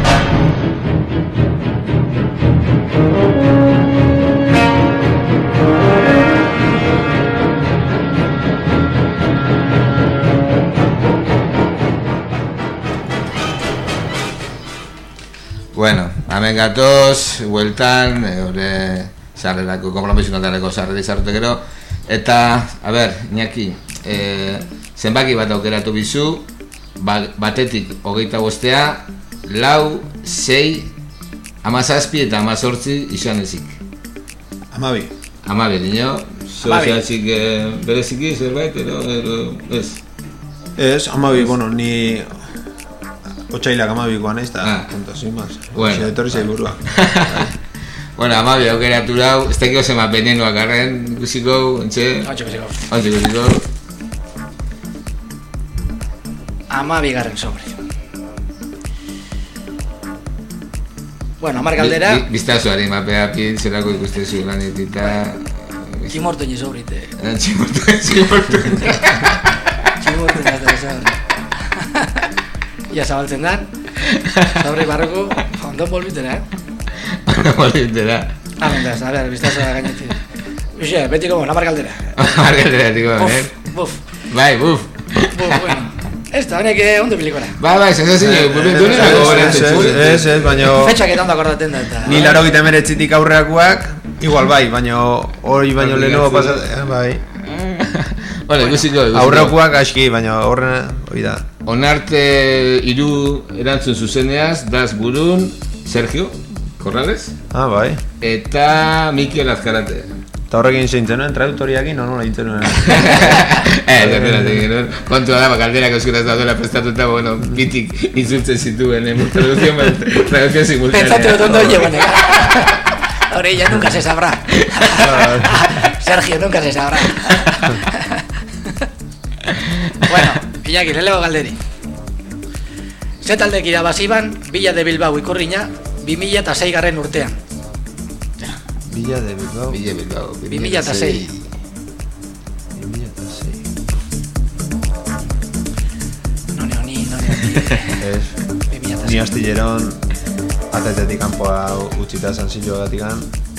Bueno, hemen gatoz, hueltan, hori sarrerako kompromisun aldareko sarrera izarrute gero. Eta, a ber, Iñaki, e, zenbaki bat aukeratu bizu, ba, batetik hogeita bostea, lau, sei, amazazpi eta amazortzi izan ezik. Amabi. Amabi, dino, Amabi. zoziatzik e, bereziki, zerbait, edo, edo, ez. Ez, amabi, bueno, ni otxailak amabikoan ez, Ah. eta punto, sin más. Bueno. Xe, etorri zei burua. Bueno, amabi aukeratu lau, ez dakiko zema venenoak arren, ikusiko, ontxe, Otxo beziko. ontxe ikusiko. Ama bigarren sobre. Bueno, amar galdera, Biztazuari mapea pin, zerako ikustezu lanetita... tximortu ni sobrite. Tximortu, tximortu. Tximortu ni azte sobre. Ia zabaltzen dan. Sobre barroko, ondo bolbitera, eh? Molintera. Ah, mendaz, a ver, biztazoa gainetik. Uxe, betiko bon, amar galdera. Margaldera, tiko, eh? Buf, buf, Bai, buf. buf, bueno. Esta, honek ondo pilikora. Bai, bai, sensazio, momentu nena Ez, gogoratzen ez, zuen. ez, ez, baina... Fetxak eta ondo akordaten da, eta... Ni laro gita meretzitik aurreakoak, Igual bai, baina hori baino lehenago pasatzen, bai. Bueno, ikusiko, ikusiko. Aurrekoak aski, baina horren, hori da. Onarte hiru erantzun zuzeneaz, Das Burun, Sergio Corrales. Ah, bai. Eta Mikel Azkarate. Eta horrekin zeintzen nuen, traductoriakin, no, nola intzen nuen. Eh, zertera zegin nuen. Kontua da, bakalderak euskaraz daudela prestatuta, bueno, bitik insultzen zituen, eh, traducción, traducción simultánea. Pensate otondo llevan, ahora ella nunca se sabrá. Sergio nunca se sabrá. Bueno, Iñaki, lelego galderi. Ze taldek irabaziban, Villa de Bilbao ikurriña, bi mila eta sei garren urtean. Villa de Bilbao. Villa de Bilbao. bi mila eta sei. bi mila eta sei. None honi, none honi. Ez. bi mila eta sei. Ni astilleron, atetetik kanpoa utzita zantzilloagatikan.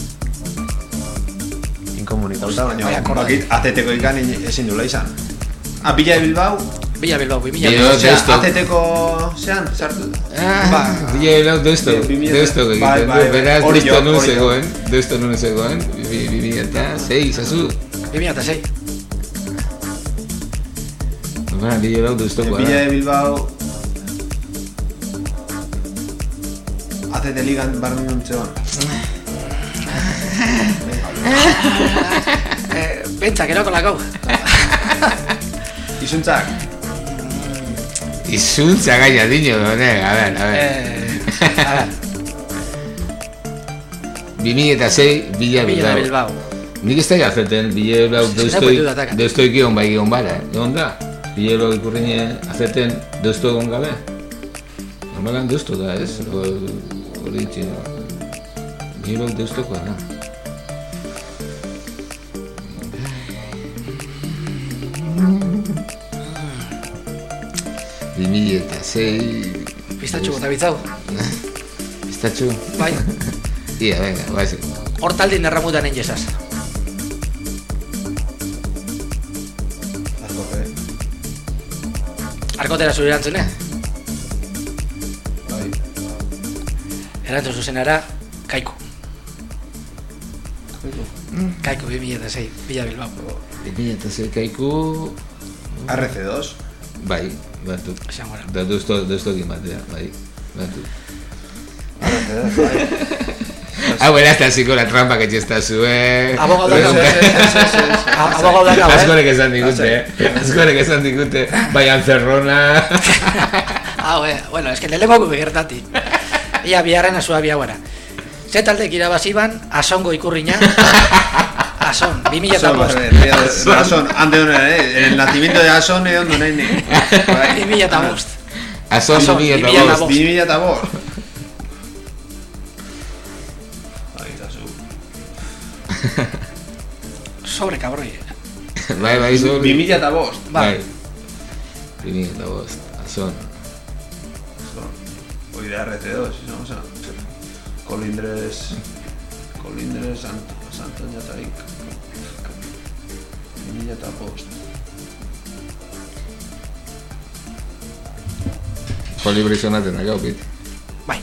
Inkomunikauta, baina bakit ateteko ikan ezin dula izan. Ah, Villa de Bilbao? Villa Bilbao, bi mila Bilbao, eta sei. Deusto. Ateteko zean, sartu. Ah, Villa de Bilbao, Deusto. Deusto egiten du, beraz, Deusto nun zegoen. Deusto nun zegoen, bi mila eta sei, zazu. bi mila eta sei. Ba, Villa de Bilbao, Deustokoa Villa da. de Bilbao... Atete ligan barren nuntzean. Pentsa, keroko lakau. Izuntzak. Izuntza gaina dino, ne, a ver, a ver. Eh, a ver, bi mila eta sei, Villa de Villa de Bilbao. Bilbao. Nik ez da gazeten, Villa de Bilbao, Zerako du datakan. Deusto egion bai egon bara, egon da. Villa de Bilbao ikurrine azeten, Deusto egon gabe. Normalan Deusto da, ez? Hori ditzi, Villa de Bilbao Deustokoa da. bi mila eta sei... Pistatxu bota bitzau. Pistatxu? Bai. Ia, venga, baizik. Hortaldin erramutan enjesaz. Arkotera zure erantzune? Bai. Erantzun zuzenara, Kaiku. Kaiku, bi mila eta sei, Villa Bilbao. bi mila eta sei Kaiku... R C dos. Bai, batu. Esan gora. Da deusto, deusto egin batea, bai, batu. R C dos, bai. Hau era hasta así con la trampa que está sube. Abogado da cabo. Abogado da cabo. Asgore que esan digute, asgore que esan digute, bai antzerrona. Ah, bueno, es que le lengo gertati. Ia biharren asua biaguara. Ze taldek irabaziban, Asongo ikurriña. Ason, bi mila eta bost. Ason, ande honen, eh? El nacimiento de Ason egon donain. bi mila eta bost. Ason bi mila eta bost. bi mila eta bost. Sobre cabroi. Bai, bai, sobre. bi mila eta bost. Bai. bi mila eta bost. Ason. Hoi de R C dos, no, o sea, Colindres, Colindres, Santoña Tarik, bi mila eta bost. Kolibri sonaten da, gaupit. Bai.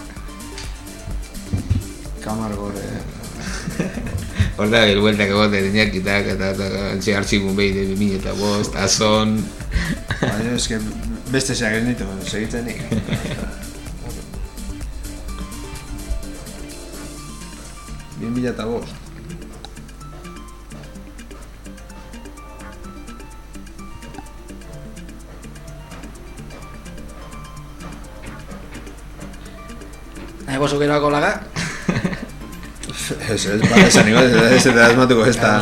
Kamar gore. Horda, el bueltak egoten Iñakitak, eta antxe artxigun behi de bi mila eta bost, Ason. Baina, eske, beste zeak ez nitu, segitzen nik. bi mila eta bost. Nahi bozu geroako laga? Ez, ez, bat esan niko, ez eta asmatuko ez da...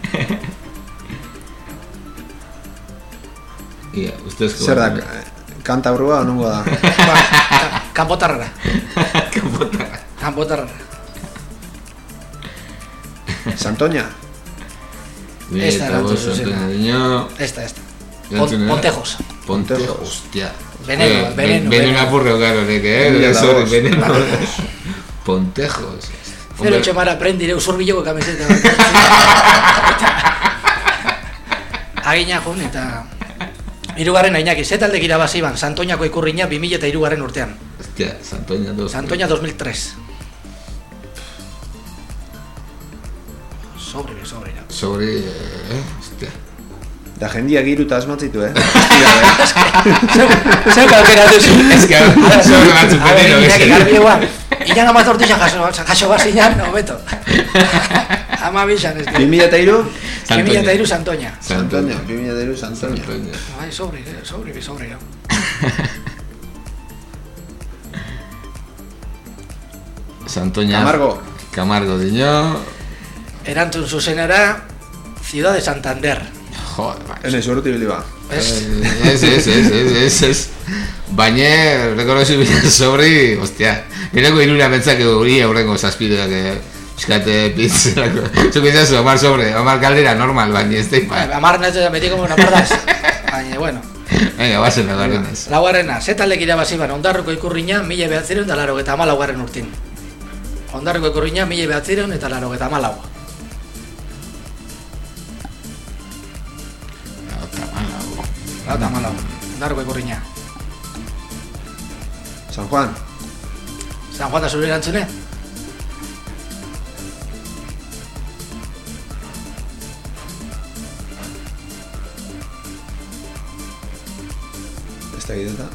Ia, ustezko... Zer da, kanta burua o nungo da? Kanpotarrara. Kanpotarrara. Kanpotarrara. Santoña? Esta erantzun zuzena. Niño... Esta, esta. Pontejos. Pontejos, hostia. Veneno, veneno. Veneno apurreo garo, neke, eh? Sorry, veneno. Pontejos. Zero txemara aprendire usurbiloko kamiseta. Agina jun eta... Hirugarren Iñaki, ze taldek irabaziban, Santoñako ikurriña bi mila eta hirugarren urtean. Hostia, Santoña dos. Santoña dos mil tres. Sobri, eh, hostia. Da jendiak hiru eta asmatzitu, eh? Zeu kalkera duzu. Ez que, sobre batzuk pedero, ez que. Garbi eguan, inan amazortizan jaso bazinan, no, beto. Ama bizan, ez que. Bimila eta hiru? Bimila eta hiru Santoña. Santoña, bimila eta hiru Santoña. Bai, sobri, sobri, sobri. Santoña. Camargo. Camargo, diño. Erantzun zuzenera, Ciudad de Santander. Joder, bai. Hene, sorti bili ba. Ez? Ez, ez, ez, ez, ez, ez. Baina, rekonozi bilen sobri, ostia. Ireko irura bentzak hori aurrengo zazpideak, eskate pizz. Zuk izazu, Omar sobre, Omar Caldera normal, baina ez da. Omar netzen beti como una pardaz. Baina, bueno. Venga, bazen laugarrenaz. Laugarrena, zetalek irabaziban, Ondarruko ikurriña, mila behatzireun eta laro eta amalaugarren urtin. Ondarruko ikurriña, mila behatzireun eta laro eta amalaua. Lauta amalau, Ondarruko ikurriña. San Juan. San Juan da zure erantzune? Ez da gideta.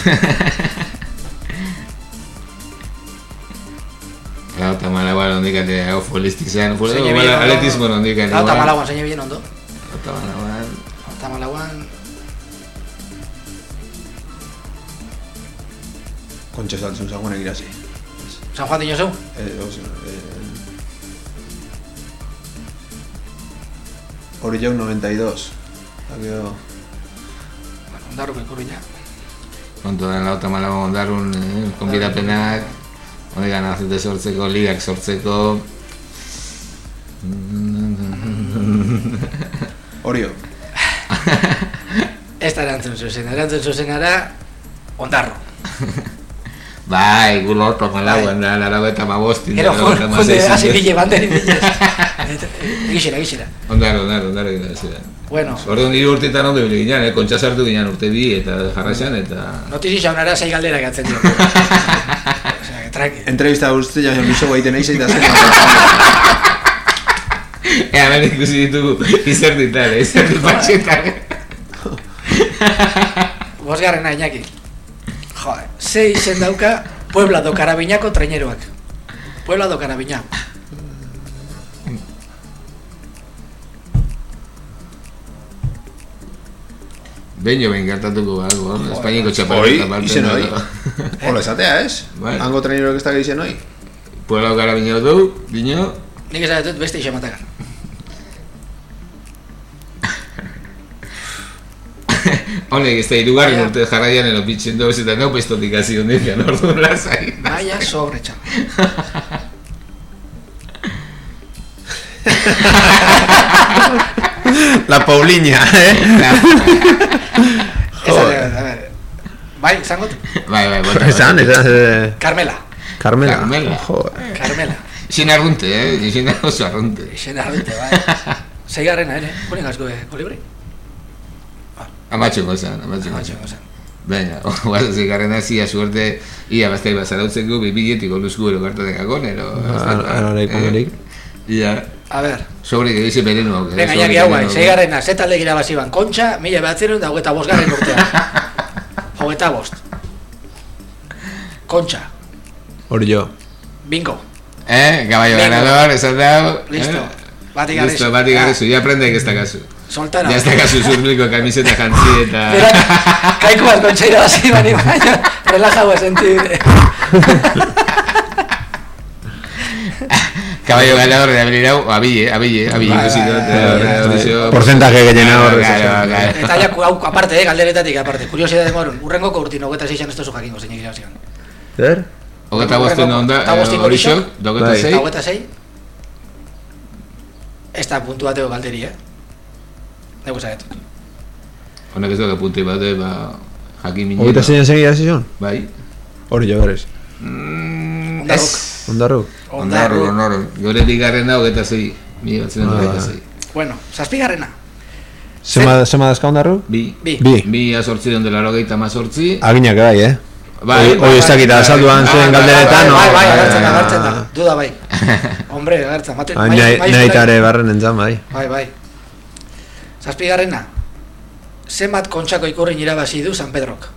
Lauta malauan ondikate hau futbolistik zen, Zeine bien ondo. atletismo ondikate. Lauta malauan, zeine bien ondo. Lauta malauan. Lauta malauan. Kontxe saltzun San Juanek irasi. San Juan diño zeu? Eh, oso, eh... Hori jau noventa y dos. Akio... Bueno, Ondarruko ikurriña. Kontu den lauta malauan ondarrun, eh, konbidapenak, honegan azite sortzeko, ligak sortzeko... Orio. Ez da erantzun zuzen, erantzun zuzenara Ondarro. Bai, gu lauta malauan, larau eta mabostin. Gero, jonde, hasi bile, banderi bilez. Gixera, gixera. Ondaro, ondaro, ondaro gina zira. Bueno. Orduan hiru urteetan ondo bile ginen, eh? Kontxa sartu ginen urte bi eta jarraxan eta... Notizi jaunara sei galderak atzen dio. Osea, que traki. Entrevista guztia ja miso gaiten eiz eta zen. Ea, ben ikusi ditugu izerditan, izerdi patxetan. Bosgarrena, Iñaki. Joder, ze izen dauka Puebla do Karabiñako traineroak. Puebla do Karabiña. Beño ben gertatuko algo, Espainiko txapelketa Hoi, parte. izen hoi. Hola, esatea, ez? Bai. Hango traineroak ez da izen hoi. Puebla do Karabiño du, diño... Nik esatetut beste izen matakan. Honek ez da irugarren urte jarraian ero bitxen doz eta neu pestotik hasi hondikan orduan lasai. Baina sobre, txau. La Pauliña, eh? Joder. A ver, bai, zangot? Bai, bai, bota. Esan, esan... Carmela. Carmela. Carmela. Joder. Carmela. Izen arrunte, eh? Izen oso arrunte. Izen arrunte, bai. Zeigarrena, ere? Kunen asko, eh? Kolibri? Amatxoko zan, amatxoko zan. Baina, guazo zeigarrena zia suerte ia bastai bazarautzeko bibiletik oluzku ero kartatekakon, ero... Ararei komerik. Ia... A ver. Sobre que dice veneno. Venga, Iñaki hau bai, zeigarrena, zetalde gira baziban, Kontxa, mila behatzeron da hogeita bosgarren urtean. Hogeita bost. Kontxa. Hori jo. Bingo. Eh, caballo ganador, esan dao. Listo. Bati garrizu. Listo, bati garrizu, ya aprende que está caso. Soltara. Ya está caso zurbriko kamiseta jantzi eta... Berak, kaikoaz Kontxa irabaziban, baina, relajago sentibide. Caballo ganador de abrir hau, abille, abille, abille ikusiko. Porcentaje gehiena hor. Eta ja, hau aparte, eh, galderetatik aparte. Kuriosidade morun, urrengoko urtin, hogeta zeixan ez tozu jakingo zeinek irabaziban. Zer? Hogeta bosten onda, hori xok, dogeta zei. Hogeta zei. Ez da puntu bateo galderi, eh? Nego zaget. Honek ez doke punti bate, ba, jakin minera. Hogeta zeinan segia zizun? Bai. Hori jo berez. Ez. Ondarruk. Ondarruk, ondarruk. Gure bigarren da hogeta zei. Mi batzen dut hogeta zei. Bueno, zazpigarrena. Zema dazka ondarruk? Bi. Bi. Bi. Bi azortzi don dela hogeita mazortzi. Aginak bai, eh? Bai, hoi ez dakita azalduan zuen galderetan, Bai, bai, agertzen da, agertzen da, duda bai. Hombre, agertzen, maten... Naitare barren entzan, bai. Bai, bai. Zazpigarrena, zenbat kontxako ikurrin irabazi du San Pedrok?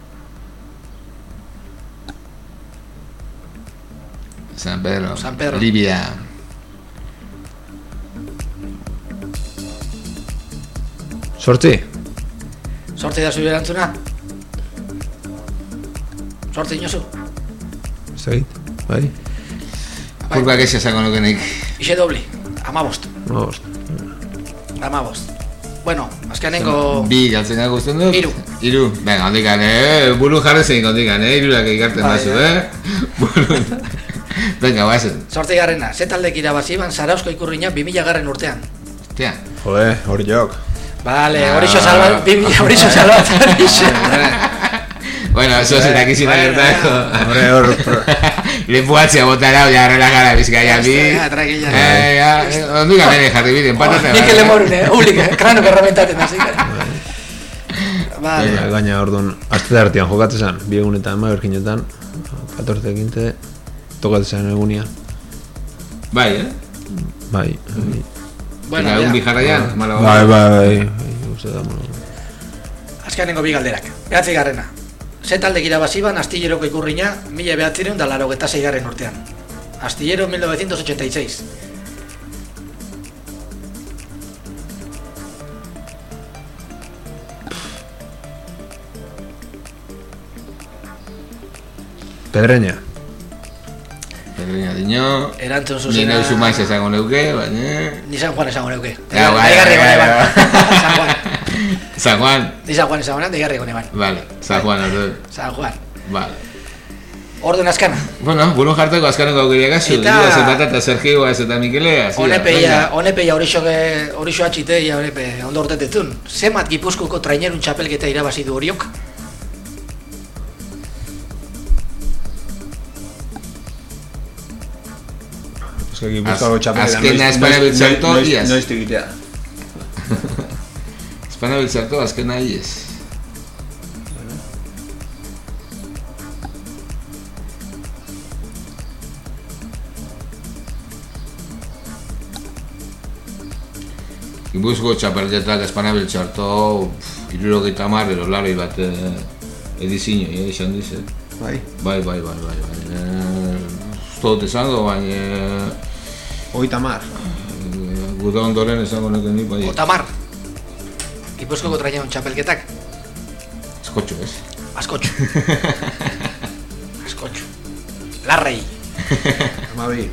San Pedro, San Pedro. Libia. Sortzi? Sortzi da zure erantzuna? Sortzi inozu? Zagit, bai. Apurpak ez esango nukenik. Ixe dobli, amabost. Amabost. Amabost. Bueno, azkenengo... Bi galtzen da guztien dut? Iru. Iru. Venga, ondikan, eh? Buru jarri zein ondikan, eh? Irurak ikarten bazu, eh? Buru... Venga, guazen. Sortzi garrena, ze taldek irabazi ban Zarauzko ikurriña bi mila garren urtean. Hostia. Jode, hori jok. Vale, horixo salbat, horixo salbat, horixo. Bueno, eso se dakizi da gertako. Hombre, hor... Lepuatzea botara, oia, relajara, bizkaia bi. Tranquila. Eh, ya, ondika bere jarri bide, empatatzen. Nik elemorun, eh, ublik, eh, krano kerramentaten, así que... Vale. Gaina, orduan, azte da artean jokatzen, bi egunetan, ma berkinetan, catorce quince, tokatzen egunia. Bai, eh? Bai. Bueno, Eta egun bi jarraian, mala bai, bai, bai, uste da, malo. Azkenengo bi galderak. Behatzi garrena. Ze taldek irabazi ban Astilleroko ikurriña mila behatzireun da laurogeita seigarren urtean. Astillero mil novecientos ochenta y seis. Pedreña. Pedreña diño. Erantzun zuzena... Ni nahi sumaiz esango neuke, baina... Ni San Juan esango neuke. Ja, bai, Deigarri bai, gone bai, ban. San Juan. San Juan. Ni San Juan esango neuke, deigarri gone ban. Vale, San Juan, ordu. San Juan. Vale. Orduan azkana. Bueno, buru jarteko azkaneko aukeriak azu. Eta- Eta... Zetata eta Sergioa ez eta Mikelea. Honepeia, honepeia horixoke, horixo atxiteia, honepe, ondo hortetetun. Zemat Gipuzkoako trainerun txapelketa irabazi du horiok? Eske Gipuzkoako txapelketa azkena Espanya biltzarto, iaz. noiz tigitea. Espana biltzarto, azkena iez. Gipuzko txapelketak Espana biltzarto, irurogeita hamar, ero laroi bat eh, edizino, eh, izan dize. Bai. Bai, bai, bai, bai, bai. Eh, Ztot esango, baina... Oita mar. Guda ondoren esango neken nik, bai. Otamar. Gipuzkoako trainerun txapelketak. Eskotxo, ez? Askotxu. Askotxu. Larrei. Amabi.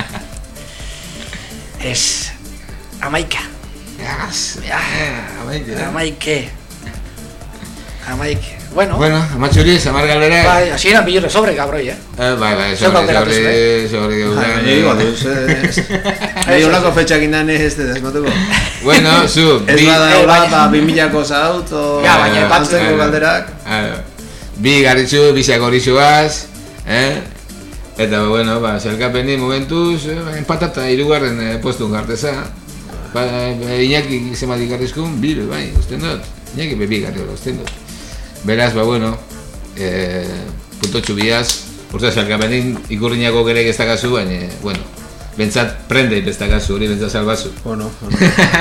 Ez. Amaika. Yes. Ja, Amaike. amaike. Amaike. Bueno, Bueno, amatxo hori, zamar galdera. bai, hasieran bilurre sobre, gabroi, eh? Eh, bai, bai, Zuk sobre, aukeratu sobre, sobre, Baina igo duz, ez... Nahi olako fetxak indan ez ez desmatuko. Bueno, zu, Ez bi... bada eh, hola, baina- ba, bimilako zaut, o... Ja, baina epatzen- Antzeko galderak. Aro. Bi garritxu, biziak horritxuaz, eh? Eta, bueno, ba, zelkapeni momentuz, eh, empatata irugarren eh, postun garteza. Ba, eh, Iñaki zemat ikarrizkun, bi, bai, usten dut. Iñaki be bi garri hori, usten dut. Beraz, ba, bueno, eh, puntotxu biaz, urza zelkapenin ikurriñako gerek ez dakazu, baina, bueno, bentsat prendeit ez dakazu, hori bentsat salbazu. Bueno, bueno.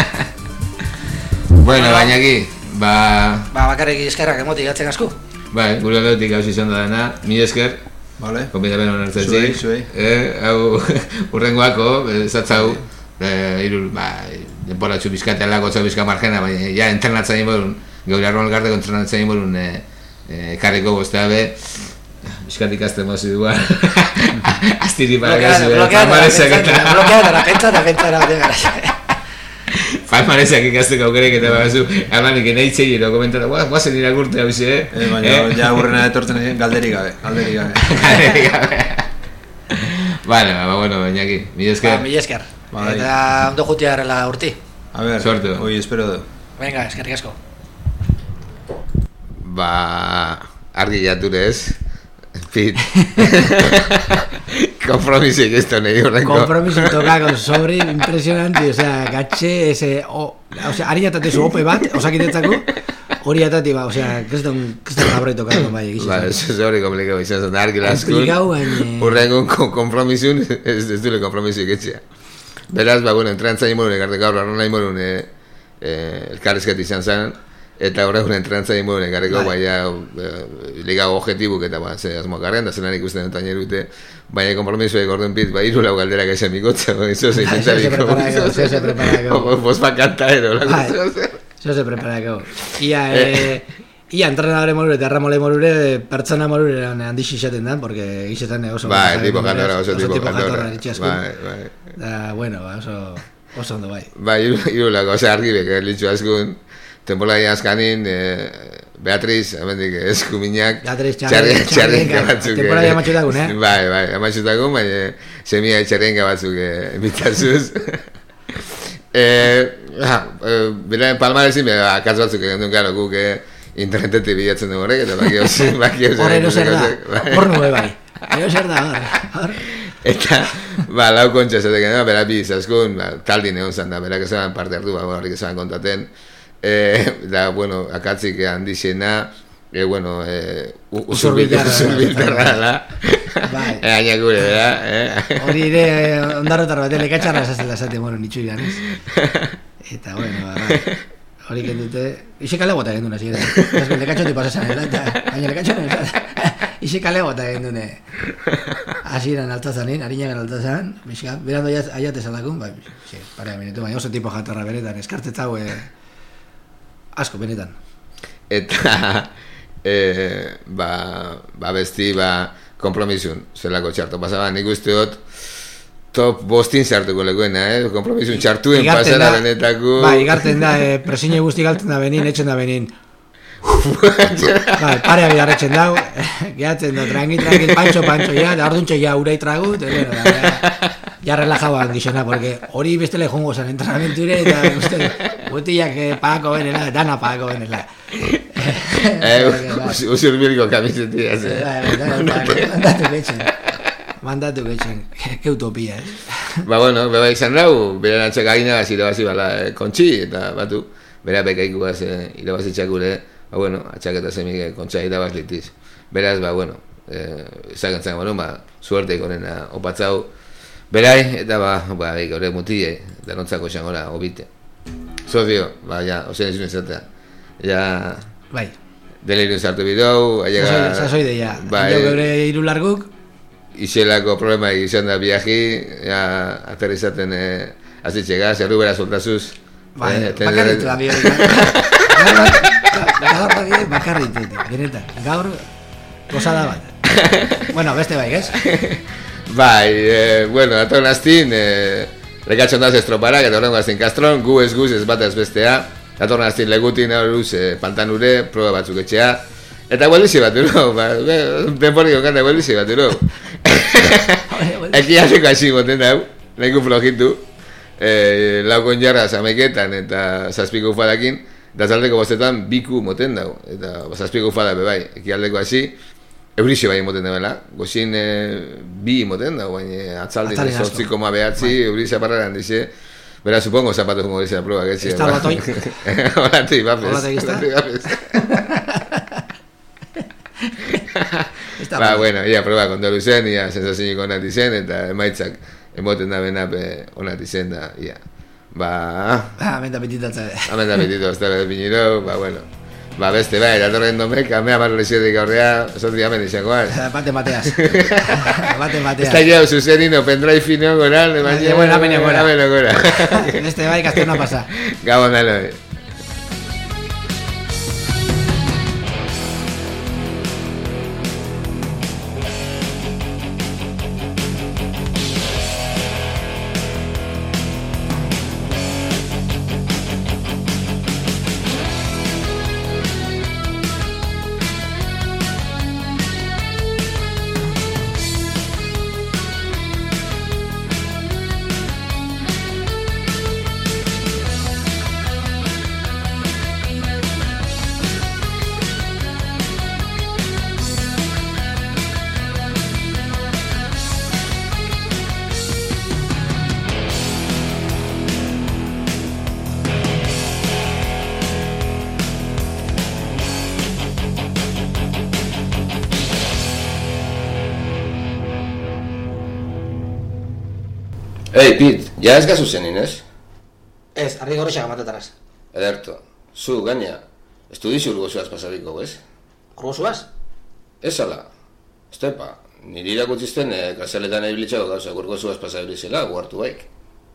Bueno, baina aquí, ba, Ba, bakarrik eskerrak emotik gatzen asku. bai, gure aldetik hau izan da dena, mi esker, Vale. konbida beno nertzen Zuei, zuei. Eh, hau, urrengoako, eh, zatzau, eh, irul, ba, denporatxu bizkatea lako txau bizka margena, baina, ja, entrenatzain borun, gaur arroan elkarteko entrenatzain borun, eh, eh, karriko bostea be, bizkatik azten mozi duan, astiri para gazu, eh, palmarezak eta, Blokeadara, pentsara, pentsara, pentsara. palmarezak ikasteko aukerek eta bagazu, almanik eneitzei, ero komentara, guaz, guazen irakurte hau ze, eh? Eh, baina, ja urrena etortzen egin galderik gabe, galderik gabe. Vale, ba, bueno, bainaki, mi Ba, esker. mila esker. Bai. Eta ondo jutia garela urti. A ver, Suerte. hoi espero du. Venga, eskerrik asko. Ba, argi jature ez, Pit. Kompromisik ez da nahi horrenko. Compromiso toca con sobre impresionante, o sea, gatxe, ese, o, o sea, ari jatatezu ope bat, osakitetzako, hori atati, ba, osea, kriston, kriston abroi tokatu bai, egizan. Ba, ez hori komplikau izan zen, argi laskun. Komplikau, baina... Urrengun kompromisun, ez, ez dule kompromisu iketxea. Beraz, ba, bueno, entrantza imorun, ekartek gaur, arrona imorun, e, e, elkarrezket izan zen, eta horregun entrantza imorun, ekarreko, baina, e, liga objetibuk, eta, ba, ze asmo garren, da zenan ikusten dut ainerute, baina kompromisu egin gorduen pit, ba, iru lau galderak esan mikotza, izo ze intentariko, izo ze preparako, bospa kantaero, lako, izo ze preparako. Ia, e... Ia, entrenadore morure eta erramole morure, pertsona morure handixi izaten da, porque izaten oso... Bai, tipo jatorra, oso tipo jatorra. Bai, bai. Da, bueno, oso, oso ondo bai. Bai, irulako, ose argibek, litxu askun, temporada askanin, Beatriz, amendik eskuminak, Beatriz, txarrenka batzuk. Temporada amatxutakun, eh? Bai, bai, amatxutakun, baina semia txarrenka batzuk bitazuz. Bera, palmarezin, akaz batzuk egin duen, karo, guk, internetetik bilatzen dugu horrek, eta baki hausin, baki hausin. Horre, no zer da, hor nube bai. Ero zer da, hor. Eta, ba, lau kontxa zatek, bera bi izaskun, taldin egon zan da, berak esan parte hartu, ba, horrik esan kontaten. Da, bueno, akatzik handixena, e, bueno, usurbiltarra da. Bai. Aina gure, bera, eh? Hori ere, ondarrotar bat, lekatxarra esazela zate, bueno, nitxurian, ez? Eta, bueno, ba, bai. Hori kendute, ise kale gota egin duna, zire. Ez lekatxoti pasasan, eta baina lekatxoti, ise kale gota egin dune. Asiran altazanin, harinagan altazan, bizka, berando aiate salakun, bai, xe, parea minutu, baina oso tipo jatorra benetan, eskartetza hue asko benetan. Eta, e, ba, ba besti, ba, kompromisun, zelako txarto pasaba, nik usteot, top bostin sartuko lekoena, eh? Kompromisun txartuen pasara benetako... Ba, igarten da, eh, presine guzti galtzen da benin, etxen da benin. Ba, parea bidarretzen dau, gehatzen da, tranqui, tranqui, pancho, pancho, ya, da orduntxo ya urei tragut, eh, ya, ya relajaban gizona, porque hori bestele jongo zan entrenamenture, eta uste, gutiak eh, pagako benela, dana pagako benela. Eh, usurbilko kamizetia, ze. Andatu betxen. Mandatu getxen, ke utopia, eh? Ba, bueno, beba izan rau, bera natxak agina gazi irabazi bala kontxi, eta batu, bera bekaiku gaz irabazi txakure, ba, bueno, atxak eta zemik kontxa irabaz litiz. Beraz, ba, bueno, ezagen zen, bueno, ba, suerte ikonena opatzau, berai, eta ba, ba, beik, horre mutie, danontzako xangora, obite. Sozio, ba, ja, ozen izun izatea, ja... Bai. Delirun sartu bidau, ailega... Zazoide, ja, jo geure irularguk, Izelako problema izan da viaji, ja, aterrizaten eh, azitxega, zerru bera soltazuz. Ba, eh, bakarritu da bihori. Gaur da bihori bakarritu, benetan. Gaur, gozada bat. Bueno, beste baik, ez? Bai, eh, bueno, ato naztin, eh, lekatxon daz estroparak, eta horrengo aztin kastron, gu ez guz ez bat ez bestea, ato naztin legutin horruz eh, pantanure, proba batzuk etxea, eta gueldizi bat duro, ba, denporiko kanta gueldizi bat duro. Eki azeko hasi moten dau, nahiko flojitu, eh, laukon jarra zameketan eta zazpiko ufadakin, da zaldeko bostetan biku moten dau, eta zazpiko ufada bebai, eki aldeko hasi, eurixo bai moten dabela, gozin eh, bi moten dau, baina atzaldin sortzi koma behatzi, eurixo parraran dixe, bera, supongo zapato como dice la prueba, que sí. Está batoi. Hola, tío, papes. Hola, ¿te está? Ba, bueno, ia proba konta luzen, ia sensazioik onat izen, eta emaitzak emoten da benap onat izen da, ia. Ba... Ah, menta petitatza. Ah, menta petitatza, ez da piniro, ba, bueno. Ba, beste, bai, eratorren domek, amea marro leziotik aurrea, zotri amen izangoan. Bate mateaz. Bate mateaz. Ez da jau, zuzenino, pendrive fino, goran, emañe... Bueno, amene gora. Amene gora. Beste, bai, kastena pasa. Gabon dalo, eh. Ei, Pit, ja ez gazu zenin, ez? Ez, arri gorrexak amatetanaz. Ederto, zu, gaina, ez du dizu urgozuaz pasariko, ez? Urgozuaz? Ez ala, estepa, niri irakutzizten eh, kasaletan ebilitxako gauza urgozuaz pasabilizela, guartu baik.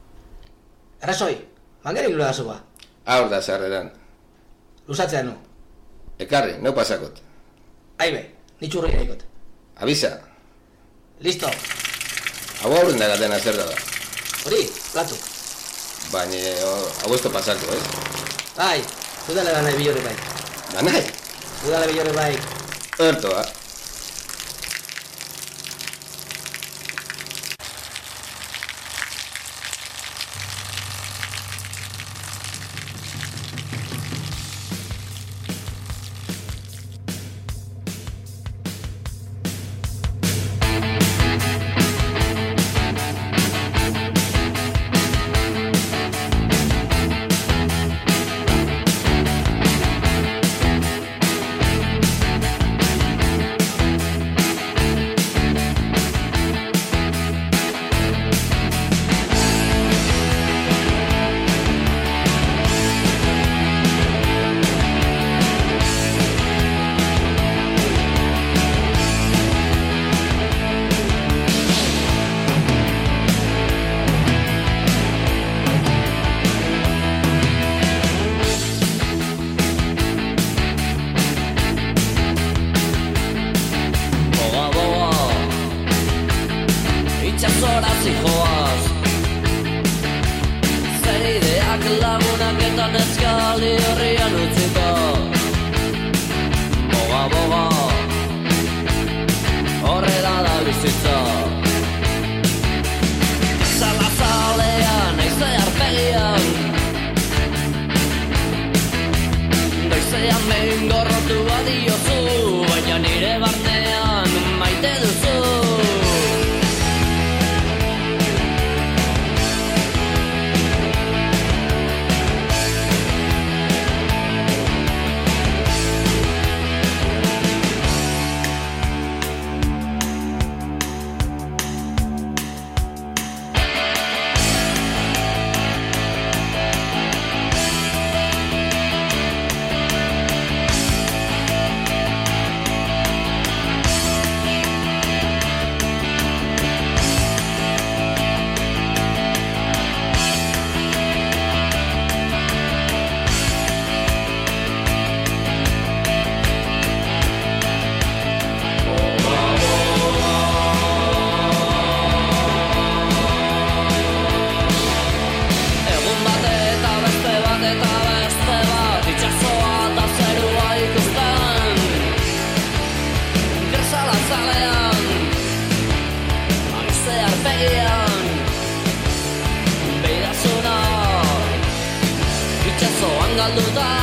Errazoi, mangere gilo da zuba. Aur da zarreran. Luzatzea nu. Ekarri, neu pasakot. Aibe, nitxurri gaikot. Abisa. Listo. Hau aurren da gatena zer da da. Hori, platu. Baina, hau ez to pasako, ez? Bai, zudale da nahi bilore bai. Da nahi? Zudale bilore bai. Erto, ha? Galduta